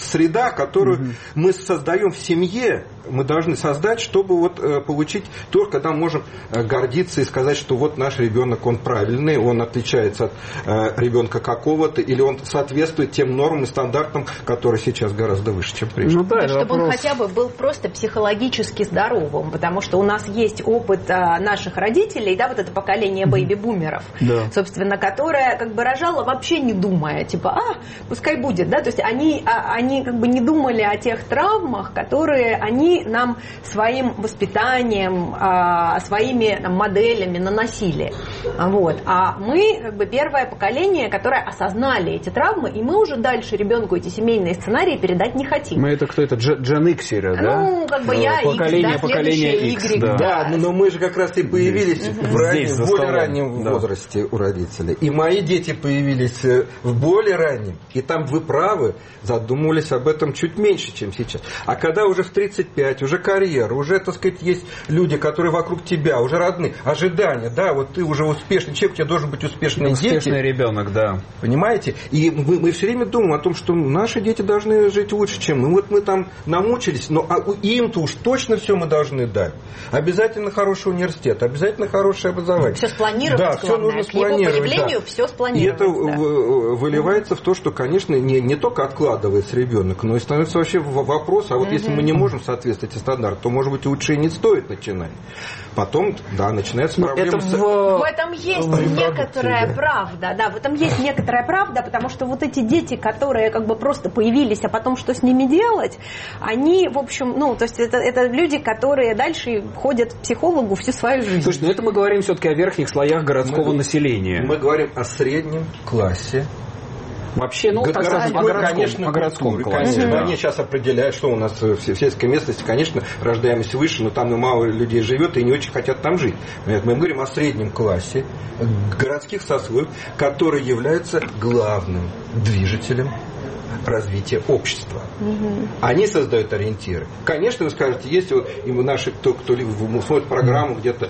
среда, которую угу. мы создаем в семье, мы должны создать, чтобы вот э, получить то, когда можем э, гордиться и сказать, что вот наш ребенок, он правильный, он отличается от э, ребенка какого-то, или он соответствует тем нормам и стандартам, которые сейчас гораздо выше, чем прежде. Ну, да, чтобы вопрос. Он хотя бы был просто психологически здоровым, потому что у нас есть опыт э, наших родителей, да, вот это поколение бэйби-бумеров, да. собственно, которое как бы рожало вообще не думая, типа, а, пускай будет, да, то есть они, а, они как бы не думали о тех травмах, которые они нам своим воспитанием, своими там, моделями наносили. Вот. А мы как бы первое поколение, которое осознали эти травмы, и мы уже дальше ребенку эти семейные сценарии передать не хотим. Мы это кто это? Джен Иксера, да? Ну, как бы я поколение, X, да, поколение X, Y. да. Да, но мы же как раз и появились Здесь. в, раннем, в более раннем да. возрасте у родителей. И мои дети появились в более раннем. И там вы правы, задумывались об этом чуть меньше, чем сейчас. А когда уже в тридцать пять, уже карьера, уже, так сказать, есть люди, которые вокруг тебя, уже родные, ожидания, да, вот ты уже успешный человек, у тебя должен быть успешный дети. Успешный ребенок, да. Понимаете? И мы, мы все время думаем о том, что наши дети должны жить лучше, чем мы. Вот мы там намучились, но им-то уж точно все мы должны дать. Обязательно хороший университет, обязательно хорошее образование. Все спланировать, да, все нужно спланировать. К его появлению да. все спланировать. И это да. выливается в то, что, конечно, не, не только откладывается ребенок, но и становится вообще вопрос, а вот mm-hmm. если мы не можем соответствовать этим стандартам, то, может быть, лучше и не стоит начинать. Потом, да, начинается проблема. С... В... в этом есть некоторая да. правда, да, в этом есть некоторая правда, потому что вот эти дети, которые как бы просто появились, а потом что с ними делать, они, в общем, ну, то есть это, это люди, которые дальше ходят к психологу всю свою жизнь. Слушай, ну это мы говорим все-таки о верхних слоях городского мы, населения. Мы говорим о среднем классе. Вообще, ну, так скажем, о городском, конечно, о городском классе. Конечно, да. Они сейчас определяют, что у нас в сельской местности, конечно, рождаемость выше, но там и мало людей живет, и не очень хотят там жить. Мы говорим о среднем классе, городских сословий, которые являются главным движителем развития общества. Угу. Они создают ориентиры. Конечно, вы скажете, есть вот и наши, кто, кто смотрит программу где-то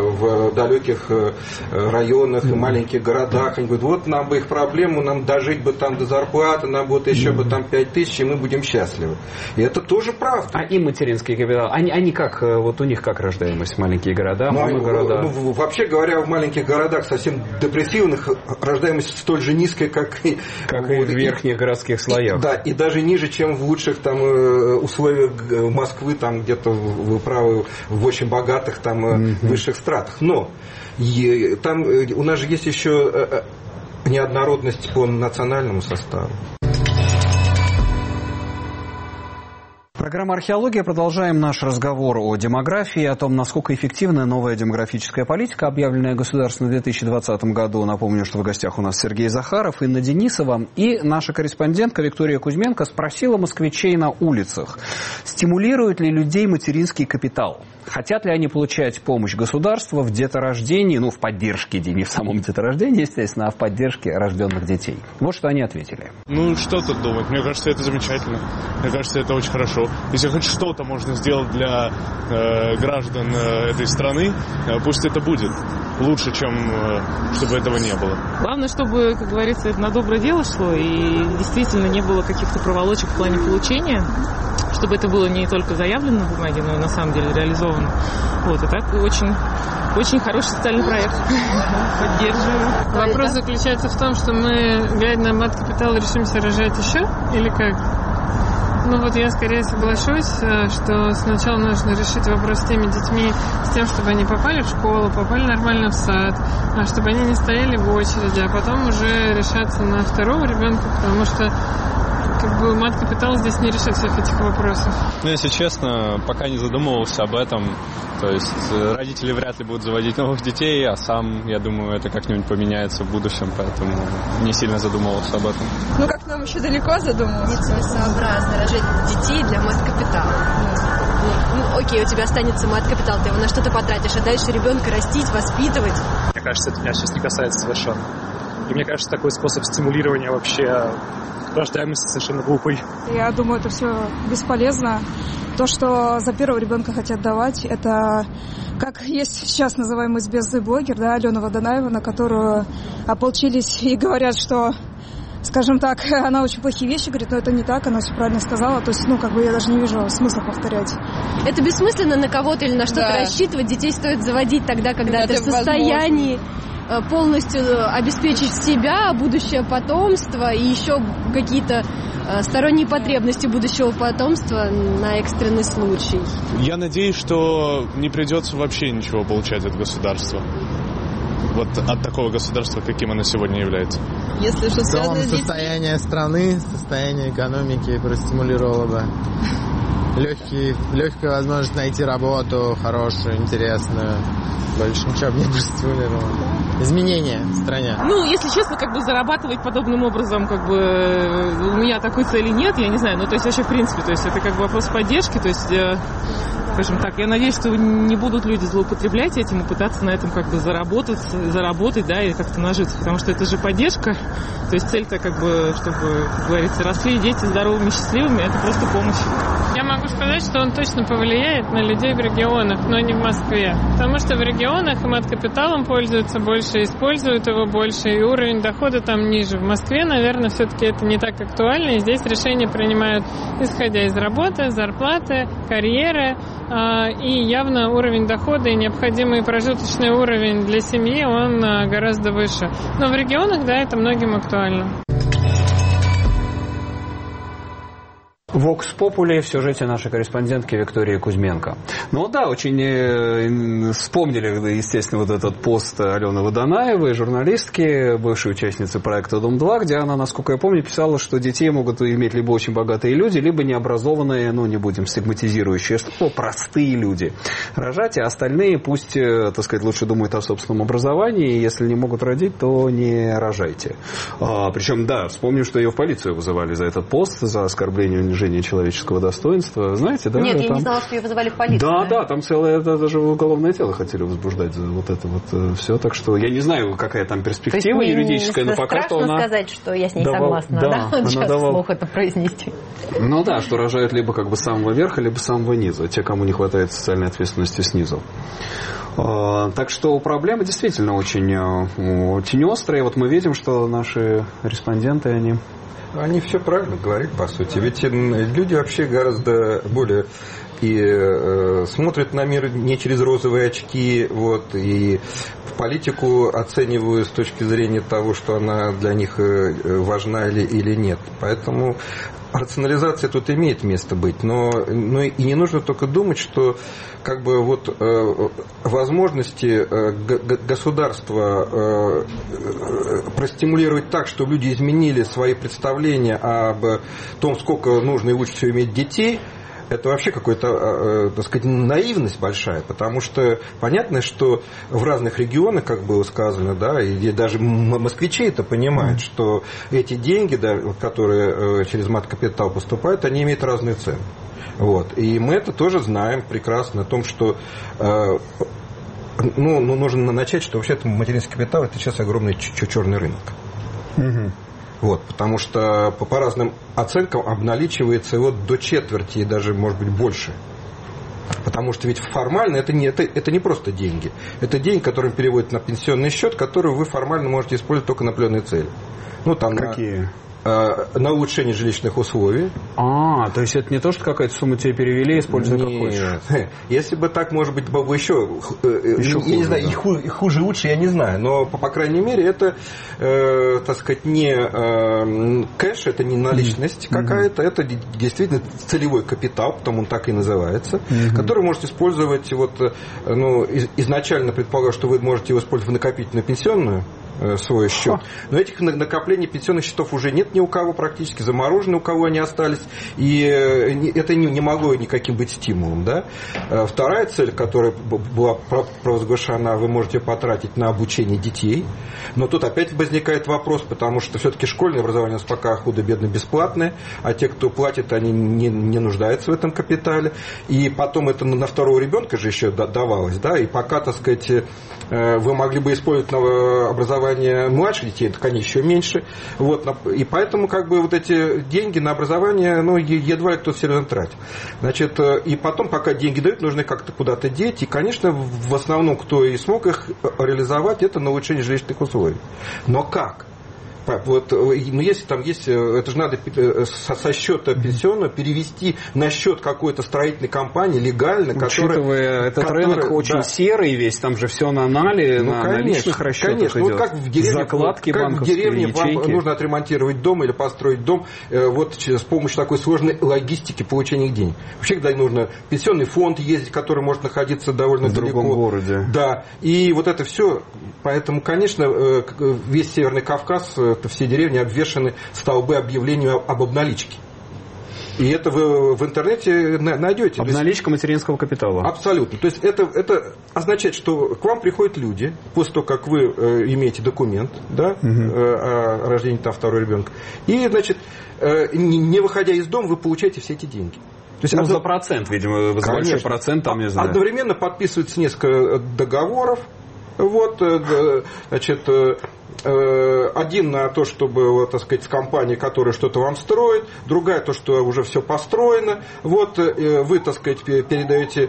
в далеких районах и маленьких городах, они говорят, вот нам бы их проблему, нам дожить бы там до зарплаты, нам будет еще бы там пять тысяч, и мы будем счастливы. И это тоже правда. А им материнский капитал, они, они как, вот у них как рождаемость, маленькие города, ну, города? Ну, вообще говоря, в маленьких городах совсем депрессивных рождаемость столь же низкая, как и, как и в верхних городских слоях. Да, и даже ниже, чем в лучших там условиях Москвы, там где-то, вы правы, в очень богатых там mm-hmm. высших стратах. Но и, там у нас же есть еще неоднородность по национальному составу. Программа «Археология». Продолжаем наш разговор о демографии, о том, насколько эффективна новая демографическая политика, объявленная государством в две тысячи двадцатом году. Напомню, что в гостях у нас Сергей Захаров, Инна Денисова. И наша корреспондентка Виктория Кузьменко спросила москвичей на улицах, стимулирует ли людей материнский капитал? Хотят ли они получать помощь государства в деторождении, ну, в поддержке, не в самом деторождении, естественно, а в поддержке рожденных детей? Вот что они ответили. Ну, что тут думать? Мне кажется, это замечательно. Мне кажется, это очень хорошо. Если хоть что-то можно сделать для э, граждан э, этой страны, э, пусть это будет лучше, чем э, чтобы этого не было. Главное, чтобы, как говорится, это на доброе дело шло и действительно не было каких-то проволочек в плане получения, чтобы это было не только заявлено на бумаге, но и на самом деле реализовано. Вот, и так очень, очень хороший социальный проект. Поддерживаю. Вопрос заключается в том, что мы, глядя на мат-капитал, решимся рожать еще? Или как? Ну вот я скорее соглашусь, что сначала нужно решить вопрос с теми детьми, с тем, чтобы они попали в школу, попали нормально в сад, чтобы они не стояли в очереди, а потом уже решаться на второго ребенка, потому что как бы мат-капитал здесь не решит всех этих вопросов. Ну, если честно, пока не задумывался об этом. То есть родители вряд ли будут заводить новых детей, а сам, я думаю, это как-нибудь поменяется в будущем, поэтому не сильно задумывался об этом. Ну, как нам еще далеко задумываться? Нецелесообразно рожать детей для мат-капитала. Ну, ну, окей, у тебя останется мат-капитал, ты его на что-то потратишь, а дальше ребенка растить, воспитывать. Мне кажется, это меня сейчас не касается совершенно. И мне кажется, такой способ стимулирования вообще рождаемости совершенно глупый. Я думаю, это все бесполезно. То, что за первого ребенка хотят давать, это как есть сейчас называемый звездный блогер, да, Алена Водонаева, на которую ополчились и говорят, что скажем так, она очень плохие вещи говорит, но это не так, она все правильно сказала. То есть, ну, как бы я даже не вижу смысла повторять. Это бессмысленно на кого-то или на что-то да. рассчитывать. Детей стоит заводить тогда, когда, когда ты в состоянии возможно. полностью обеспечить себя, будущее потомство и еще какие-то сторонние потребности будущего потомства на экстренный случай. Я надеюсь, что не придется вообще ничего получать от государства. Вот от такого государства, каким оно сегодня является. Если что связано с детьми... Состояние страны, состояние экономики простимулировало бы. Легкий, легкая возможность найти работу хорошую, интересную. Больше ничего бы не простимулировало. Изменения в стране. Ну, если честно, как бы зарабатывать подобным образом, как бы у меня такой цели нет, я не знаю. Ну, то есть вообще, в принципе, то есть это как бы вопрос поддержки, то есть... Скажем так, я надеюсь, что не будут люди злоупотреблять этим и пытаться на этом как бы заработать, заработать, да, и как-то нажиться, потому что это же поддержка, то есть цель-то как бы, чтобы, как говорится, росли дети здоровыми, счастливыми, это просто помощь. Я могу сказать, что он точно повлияет на людей в регионах, но не в Москве, потому что в регионах и мат-капиталом пользуются больше, используют его больше, и уровень дохода там ниже. В Москве, наверное, все-таки это не так актуально, и здесь решения принимают, исходя из работы, зарплаты, карьеры, и явно уровень дохода и необходимый прожиточный уровень для семьи, он гораздо выше. Но в регионах, да, это многим актуально. Vox Populi в сюжете нашей корреспондентки Виктории Кузьменко. Ну да, очень э, вспомнили, естественно, вот этот пост Алены Водонаевой, журналистки, бывшей участницы проекта Дом-два, где она, насколько я помню, писала, что детей могут иметь либо очень богатые люди, либо необразованные, ну не будем стигматизирующие, что простые люди рожать, а остальные пусть, так сказать, лучше думают о собственном образовании, и если не могут родить, то не рожайте. А, причем, да, вспомню, что ее в полицию вызывали за этот пост, за оскорбление унижения человеческого достоинства, знаете, да? Нет, я там... не знала, что ее вызывали в полицию. Да, да, там целое, это, даже уголовное дело хотели возбуждать за вот это вот э, все, так что я не знаю, какая там перспектива юридическая, но пока что она... сказать, что я с ней давал... согласна, да? да? Она Сейчас давала... вслух это произнести. Ну да, что рожают либо как бы с самого верха, либо с самого низа, те, кому не хватает социальной ответственности снизу. Так что проблема действительно очень, очень острая. Вот мы видим, что наши респонденты, они... Они все правильно говорят, по сути. Ведь люди вообще гораздо более и э, смотрят на мир не через розовые очки, вот, и политику оценивают с точки зрения того, что она для них важна или, или нет. Поэтому рационализация тут имеет место быть, но, но и не нужно только думать, что как бы вот э, возможности э, г- государства э, э, простимулировать так, чтобы люди изменили свои представления об том, сколько нужно и лучше всего иметь детей, это вообще какая-то, э, так сказать, наивность большая, потому что понятно, что в разных регионах, как было сказано, да, и даже москвичи это понимают, mm. что эти деньги, да, которые э, через мат-капитал поступают, они имеют разную цену. Вот. И мы это тоже знаем прекрасно о том, что э, ну, ну, нужно начать, что вообще-то материнский капитал это сейчас огромный черный рынок. Mm-hmm. Вот, потому что по, по разным оценкам обналичивается его до четверти и даже, может быть, больше. Потому что ведь формально это не, это, это не просто деньги. Это деньги, которые переводят на пенсионный счет, который вы формально можете использовать только на определенные цели. Ну, там какие? На, на улучшение жилищных условий. А, то есть это не то, что какая-то сумма тебе перевели, используй как хочешь. Если бы так, может быть, было бы еще, еще я хуже, не знаю, да. и хуже, и хуже, лучше, я не знаю. Но, по, по крайней мере, это, э, так сказать, не э, кэш, это не наличность mm-hmm. какая-то, это действительно целевой капитал, потому он так и называется, mm-hmm. который может использовать, вот, ну, изначально предполагаю, что вы можете его использовать в накопительную пенсионную свой счет. Но этих накоплений пенсионных счетов уже нет ни у кого практически, заморожены у кого они остались, и это не могло никаким быть стимулом. Да? Вторая цель, которая была провозглашена, вы можете потратить на обучение детей, но тут опять возникает вопрос, потому что все-таки школьное образование у нас пока худо-бедно бесплатное, а те, кто платит, они не, не нуждаются в этом капитале, и потом это на второго ребенка же еще давалось, да, и пока, так сказать, вы могли бы использовать образование младших детей, так они еще меньше. Вот, и поэтому как бы вот эти деньги на образование, ну, едва ли кто-то серьезно тратит. Значит, и потом, пока деньги дают, нужно как-то куда-то деть. И, конечно, в основном, кто и смог их реализовать, это на улучшение жилищных условий. Но как? Вот, ну, если там есть, это же надо со, со счета пенсионного перевести на счет какой-то строительной компании легально, учитывая которая, этот которая, рынок очень да. серый весь, там же все на нале, ну, на конечно, наличных расчетах конечно. идет. Вот как в деревне, закладки как в деревне ячейки. Вам нужно отремонтировать дом или построить дом вот с помощью такой сложной логистики получения денег. Вообще, когда нужно пенсионный фонд ездить, который может находиться довольно в далеко. В другом городе. Да, и вот это все, поэтому, конечно, весь Северный Кавказ, это все деревни обвешаны столбы объявлению об обналичке. И это вы в интернете найдете. Обналичка материнского капитала. Абсолютно. То есть это, это означает, что к вам приходят люди, после того, как вы э, имеете документ, да, угу. э, о рождении там второго ребенка, и, значит, э, не, не выходя из дома, вы получаете все эти деньги. То есть ну, одно... за процент, видимо, за большой процент там, не знаю. Одновременно подписывается несколько договоров. Вот, значит, один на то, чтобы, так сказать, с компанией, которая что-то вам строит, другая то, что уже все построено. Вот вы, так сказать, передаете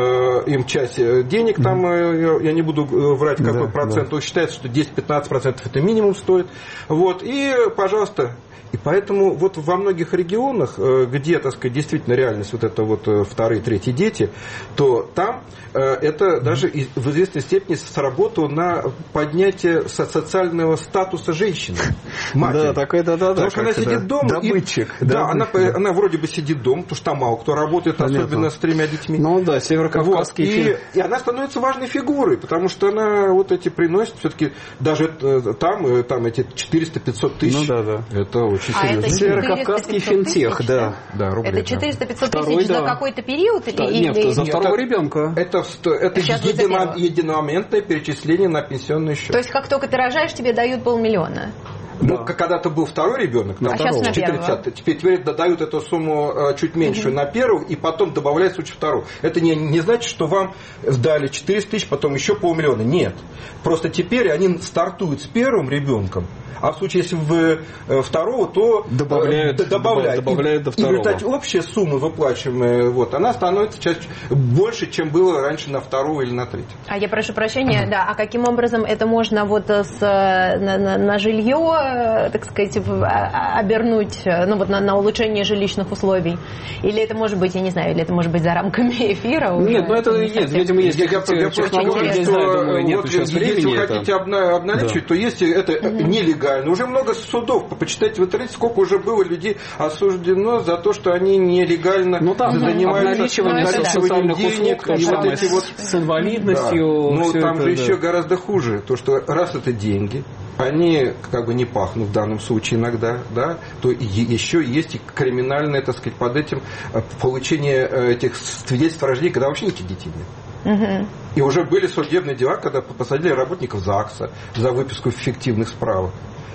им часть денег, там, я не буду врать, какой да, процент, да. Считается, что десять-пятнадцать процентов это минимум стоит. Вот, и, пожалуйста. И поэтому вот во многих регионах, где, так сказать, действительно реальность вот это вот вторые, третьи дети, то там это даже в известной степени сработало на поднятие социального статуса женщины, матери. Да, такой, да, да, потому да, что она сидит да. дома. Добытчик. И, да, она, она вроде бы сидит дома, потому что там мало кто работает, понятно. Особенно с тремя детьми. Ну да, северокавказский вот. фильм. И, и она становится важной фигурой, потому что она вот эти приносит, все-таки даже там, там эти четыреста-пятьсот тысяч. Ну да, да. Это очень а серьезно. Это северокавказский финтех, тысяч, да. да рублей, это четыреста-пятьсот да. тысяч Второй, за да. какой-то период? Да, или, нет, или... за второго это, ребенка. Это, это едино, единомоментное перечисление на пенсионный счет. То есть, как только ты рожаешь, тебе дают полмиллиона? Ну, да. когда-то был второй ребенок, на а второго, сейчас на четыре, теперь, теперь дают эту сумму э, чуть меньше угу. на первого, и потом добавляется очень второго. Это не, не значит, что вам дали четыреста тысяч, потом еще полмиллиона. Нет. Просто теперь они стартуют с первым ребенком, а в случае, если вы э, второго, то добавляют, э, добавляют, добавляют и, до второго. И в результате общая сумма выплачиваемая, вот, она становится часть, больше, чем было раньше на второго или на третьего. А я прошу прощения, да, а каким образом это можно вот с, на, на, на жилье, так сказать, обернуть, ну вот на, на улучшение жилищных условий? Или это может быть, я не знаю, или это может быть за рамками эфира? Уже? Нет, ну это нет, видимо, есть я, я, я просто говорю, что думаю, нет вот, сейчас если времени вы это... хотите обна- обналичивать, да. то есть это угу. нелегально. Уже много судов, почитайте в интернете, сколько уже было людей осуждено за то, что они нелегально ну, там, занимаются социальных денег, услуг, и вот эти вот с инвалидностью. Да. Ну там это, же да. еще гораздо хуже, то что раз это деньги, они как бы не пахнут в данном случае иногда, да, то еще есть и криминальное, так сказать, под этим получение этих свидетельств о рождении, когда вообще никаких детей нет. Угу. И уже были судебные дела, когда посадили работников ЗАГСа за выписку фиктивных справок.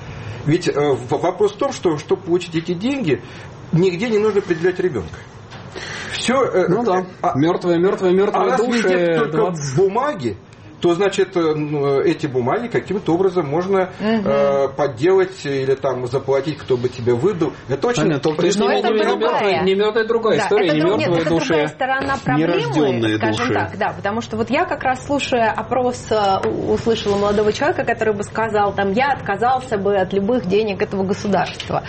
Ведь э, вопрос в том, что чтобы получить эти деньги, нигде не нужно определять ребенка. Все, э, ну да, а, мертвая, мертвая, мертвая а душа. только двадцать... в бумаге, то, значит, эти бумаги каким-то образом можно угу. э, подделать или там заплатить, кто бы тебе выдал. Это очень... Понятно, только если это не мертвая, не мертвая другая да, история, это не друг, мертвая нет, душа, это другая сторона проблемы, скажем души. так, да, потому что вот я как раз, слушая опрос, услышала молодого человека, который бы сказал, там, я отказался бы от любых денег этого государства.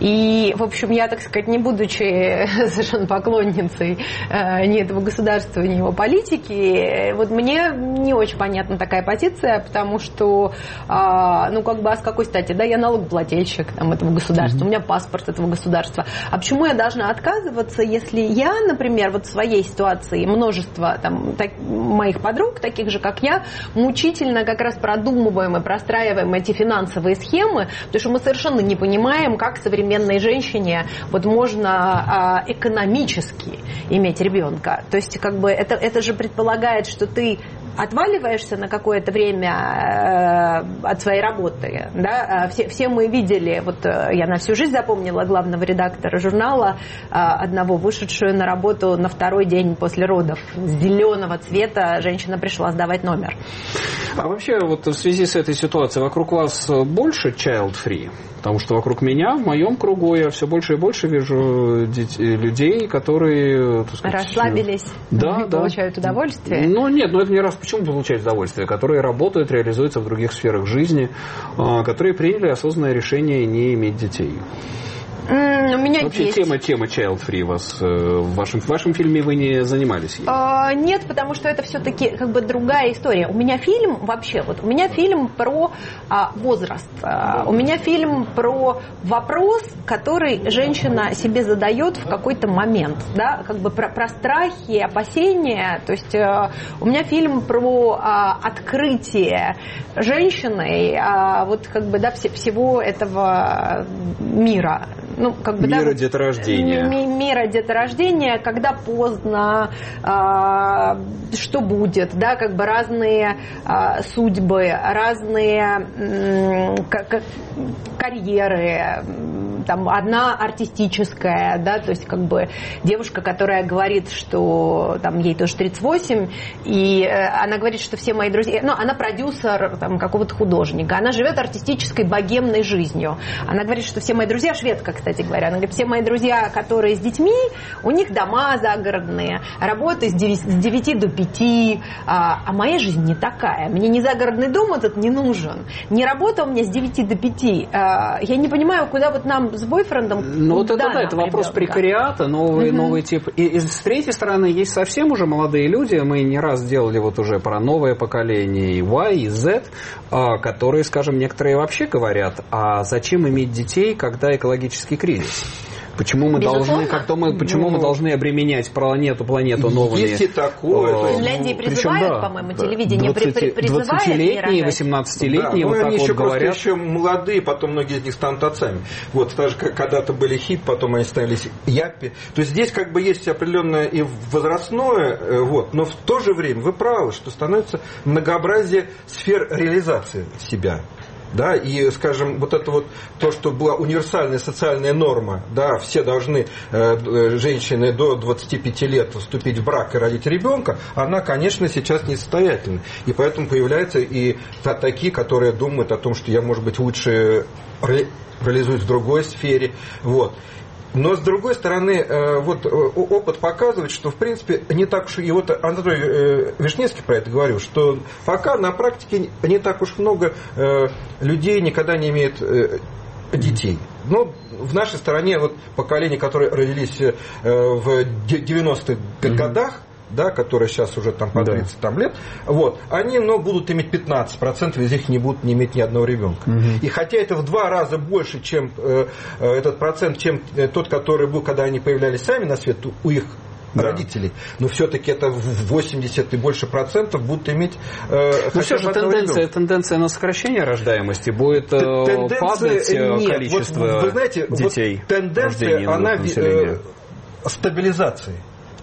И, в общем, я, так сказать, не будучи совершенно поклонницей э, ни этого государства, ни его политики, вот мне не очень понятна такая позиция, потому что, а, ну, как бы, а с какой стати, да, я налогоплательщик там, этого государства, mm-hmm. у меня паспорт этого государства. А почему я должна отказываться, если я, например, вот в своей ситуации множество там, так, моих подруг, таких же, как я, мучительно как раз продумываем и простраиваем эти финансовые схемы, потому что мы совершенно не понимаем, как современной женщине вот можно а, экономически иметь ребенка. То есть, как бы, это, это же предполагает, что ты отваливаешься на какое-то время э, от своей работы. Да? Все, все мы видели, вот я на всю жизнь запомнила главного редактора журнала, э, одного, вышедшую на работу на второй день после родов. Зеленого цвета женщина пришла сдавать номер. А вообще, вот в связи с этой ситуацией, вокруг вас больше child-free? Потому что вокруг меня, в моем кругу, я все больше и больше вижу детей, людей, которые, так сказать, расслабились, да, да. получают удовольствие. Ну, нет, ну это не раз почему получать удовольствие, которые работают, реализуются в других сферах жизни, которые приняли осознанное решение не иметь детей. Mm, у меня Вообще есть. тема, тема child-free вас э, в вашем, в вашем фильме вы не занимались? Uh, нет, потому что это все-таки как бы другая история. У меня фильм вообще, вот у меня фильм про а, возраст. А, у меня фильм про вопрос, который женщина себе задает в какой-то момент, да, как бы про, про страхи, опасения. То есть а, у меня фильм про а, открытие женщиной, а, вот как бы, да, всего этого мира. Ну, как бы, мира да, деторождения. Мира деторождения, когда поздно, а, что будет, да, как бы разные а, судьбы, разные м, к- карьеры. Там одна артистическая, да, то есть как бы девушка, которая говорит, что там ей тоже тридцать восемь, и э, она говорит, что все мои друзья, ну, она продюсер там какого-то художника, она живет артистической богемной жизнью. Она говорит, что все мои друзья, шведка, кстати говоря, она говорит, все мои друзья, которые с детьми, у них дома загородные, работа с девяти до пяти, а, а моя жизнь не такая. Мне не загородный дом этот не нужен, не работа у меня с девяти до пяти. А, я не понимаю, куда вот нам с бойфрендом. Ну вот это да, это вопрос ребенка. Прекариата, новый, угу. новый тип. И, и с третьей стороны, есть совсем уже молодые люди, мы не раз делали вот уже про новое поколение, и Y, и Z, которые, скажем, некоторые вообще говорят, а зачем иметь детей, когда экологический кризис? Почему мы должны, как-то мы, почему ну, мы должны обременять планету, планету новыми? Есть и такое. В Финляндии призывают, причем, да, по-моему, телевидение двадцать, призывает двадцатилетние, восемнадцатилетние, да, вот ну, так они вот еще говорят. Просто еще молодые, потом многие из них станут отцами. Вот, даже когда-то были хип, потом они становились яппи. То есть здесь как бы есть определенное и возрастное, вот, но в то же время вы правы, что становится многообразие сфер реализации себя. Да, и, скажем, вот это вот то, что была универсальная социальная норма, да, все должны, э, женщины до двадцати пяти лет вступить в брак и родить ребенка, она, конечно, сейчас несостоятельна. И поэтому появляются и такие, которые думают о том, что я, может быть, лучше ре- реализуюсь в другой сфере. Вот. Но, с другой стороны, вот опыт показывает, что, в принципе, не так уж... И вот Анатолий Вишневский про это говорил, что пока на практике не так уж много людей никогда не имеет детей. Но в нашей стране вот поколение, которые родились в девяностых годах, да, которые сейчас уже там по тридцать там, лет, вот, они, ну, будут иметь пятнадцать процентов, из них не будут не иметь ни одного ребенка. Угу. И хотя это в два раза больше, чем э, этот процент, чем тот, который был, когда они появлялись сами на свет, у их да. родителей, но все-таки это восемьдесят и больше процентов будут иметь э, но все же тенденция, тенденция на сокращение рождаемости будет э, падать нет. количество вот, вы знаете, детей. Вот тенденция, она э, стабилизации.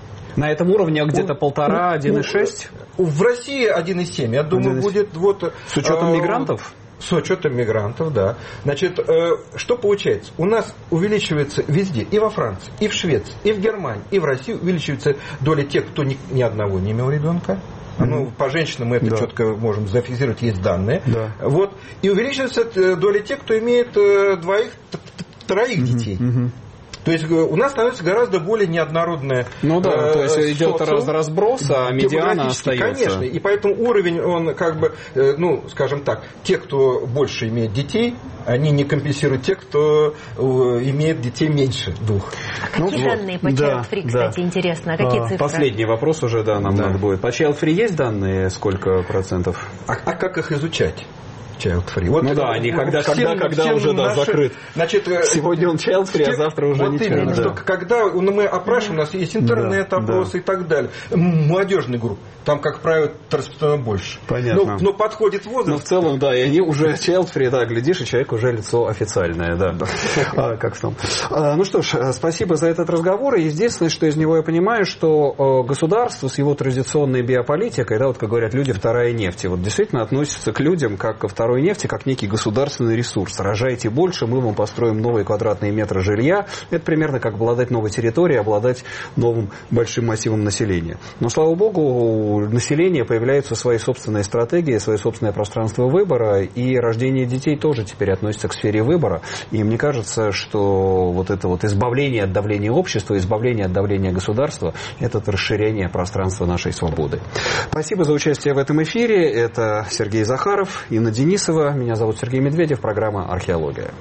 На этом уровне где-то полтора, один и шесть? В России один и семь. Я думаю, будет вот... С учетом мигрантов? С учетом мигрантов, да. Значит, что получается? У нас увеличивается везде, и во Франции, и в Швеции, и в Германии, и в России увеличивается доля тех, кто ни, ни одного не имел ребенка. Mm-hmm. Ну, по женщинам мы это да. четко можем зафиксировать, есть данные. Да. Вот. И увеличивается доля тех, кто имеет двоих, троих mm-hmm. детей. Mm-hmm. То есть у нас становится гораздо более неоднородная. Ну да, э, то есть идет разброс, а медиана остается. Конечно, и поэтому уровень, он как бы, э, ну, скажем так, те, кто больше имеет детей, они не компенсируют тех, кто э, имеет детей меньше двух. А какие ну, данные вот. по child-free, да, кстати, да. интересно? А какие а, цифры? Последний вопрос уже, да, нам да. надо будет. По child-free есть данные, сколько процентов? А, а как их изучать? Child-free. Вот ну да, они когда, всем, когда, когда всем уже да, наши, закрыт. Значит, сегодня он child-free, а завтра уже вот ничего. Именно, да. что когда ну, мы опрашиваем, у нас есть интернет, да, опросы да. и так далее. Молодежный групп, там, как правило, распространено больше. Понятно. Но, но подходит возраст. Но в целом, да, и они уже child-free, да, глядишь, и человек уже лицо официальное, да. а, как там. А, ну что ж, спасибо за этот разговор. И единственное, что из него я понимаю, что государство с его традиционной биополитикой, да, вот как говорят люди, вторая нефть, вот действительно относится к людям как ко второй нефти, как некий государственный ресурс. Рожайте больше, мы вам построим новые квадратные метры жилья. Это примерно как обладать новой территорией, обладать новым большим массивом населения. Но, слава богу, у населения появляются свои собственные стратегии, свое собственное пространство выбора, и рождение детей тоже теперь относится к сфере выбора. И мне кажется, что вот это вот избавление от давления общества, избавление от давления государства – это расширение пространства нашей свободы. Спасибо за участие в этом эфире. Это Сергей Захаров, Инна Денисова. Меня зовут Сергей Медведев. Программа «Археология».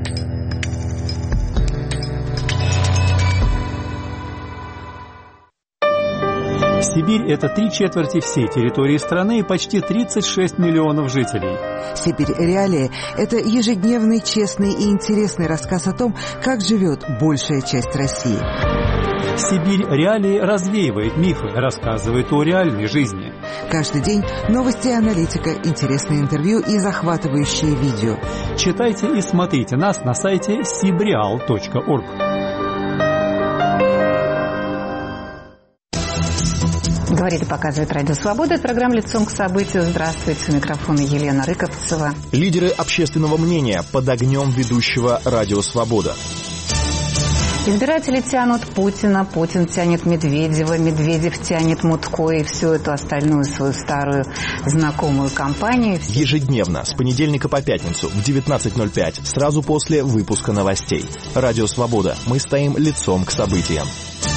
Сибирь – это три четверти всей территории страны и почти тридцать шесть миллионов жителей. «Сибирь. Реалии» – это ежедневный, честный и интересный рассказ о том, как живет большая часть России. «Сибирь. Реалии» развеивает мифы, рассказывает о реальной жизни. Каждый день новости и аналитика, интересные интервью и захватывающие видео. Читайте и смотрите нас на сайте сибреал точка орг. Говорит и показывает Радио Свобода. Это программа «Лицом к событию». Здравствуйте. У микрофона Елена Рыковцева. Лидеры общественного мнения под огнем ведущего Радио Свобода. Избиратели тянут Путина, Путин тянет Медведева, Медведев тянет Мутко и всю эту остальную свою старую знакомую компанию. Ежедневно, с понедельника по пятницу в девятнадцать ноль пять, сразу после выпуска новостей. Радио Свобода. Мы стоим лицом к событиям.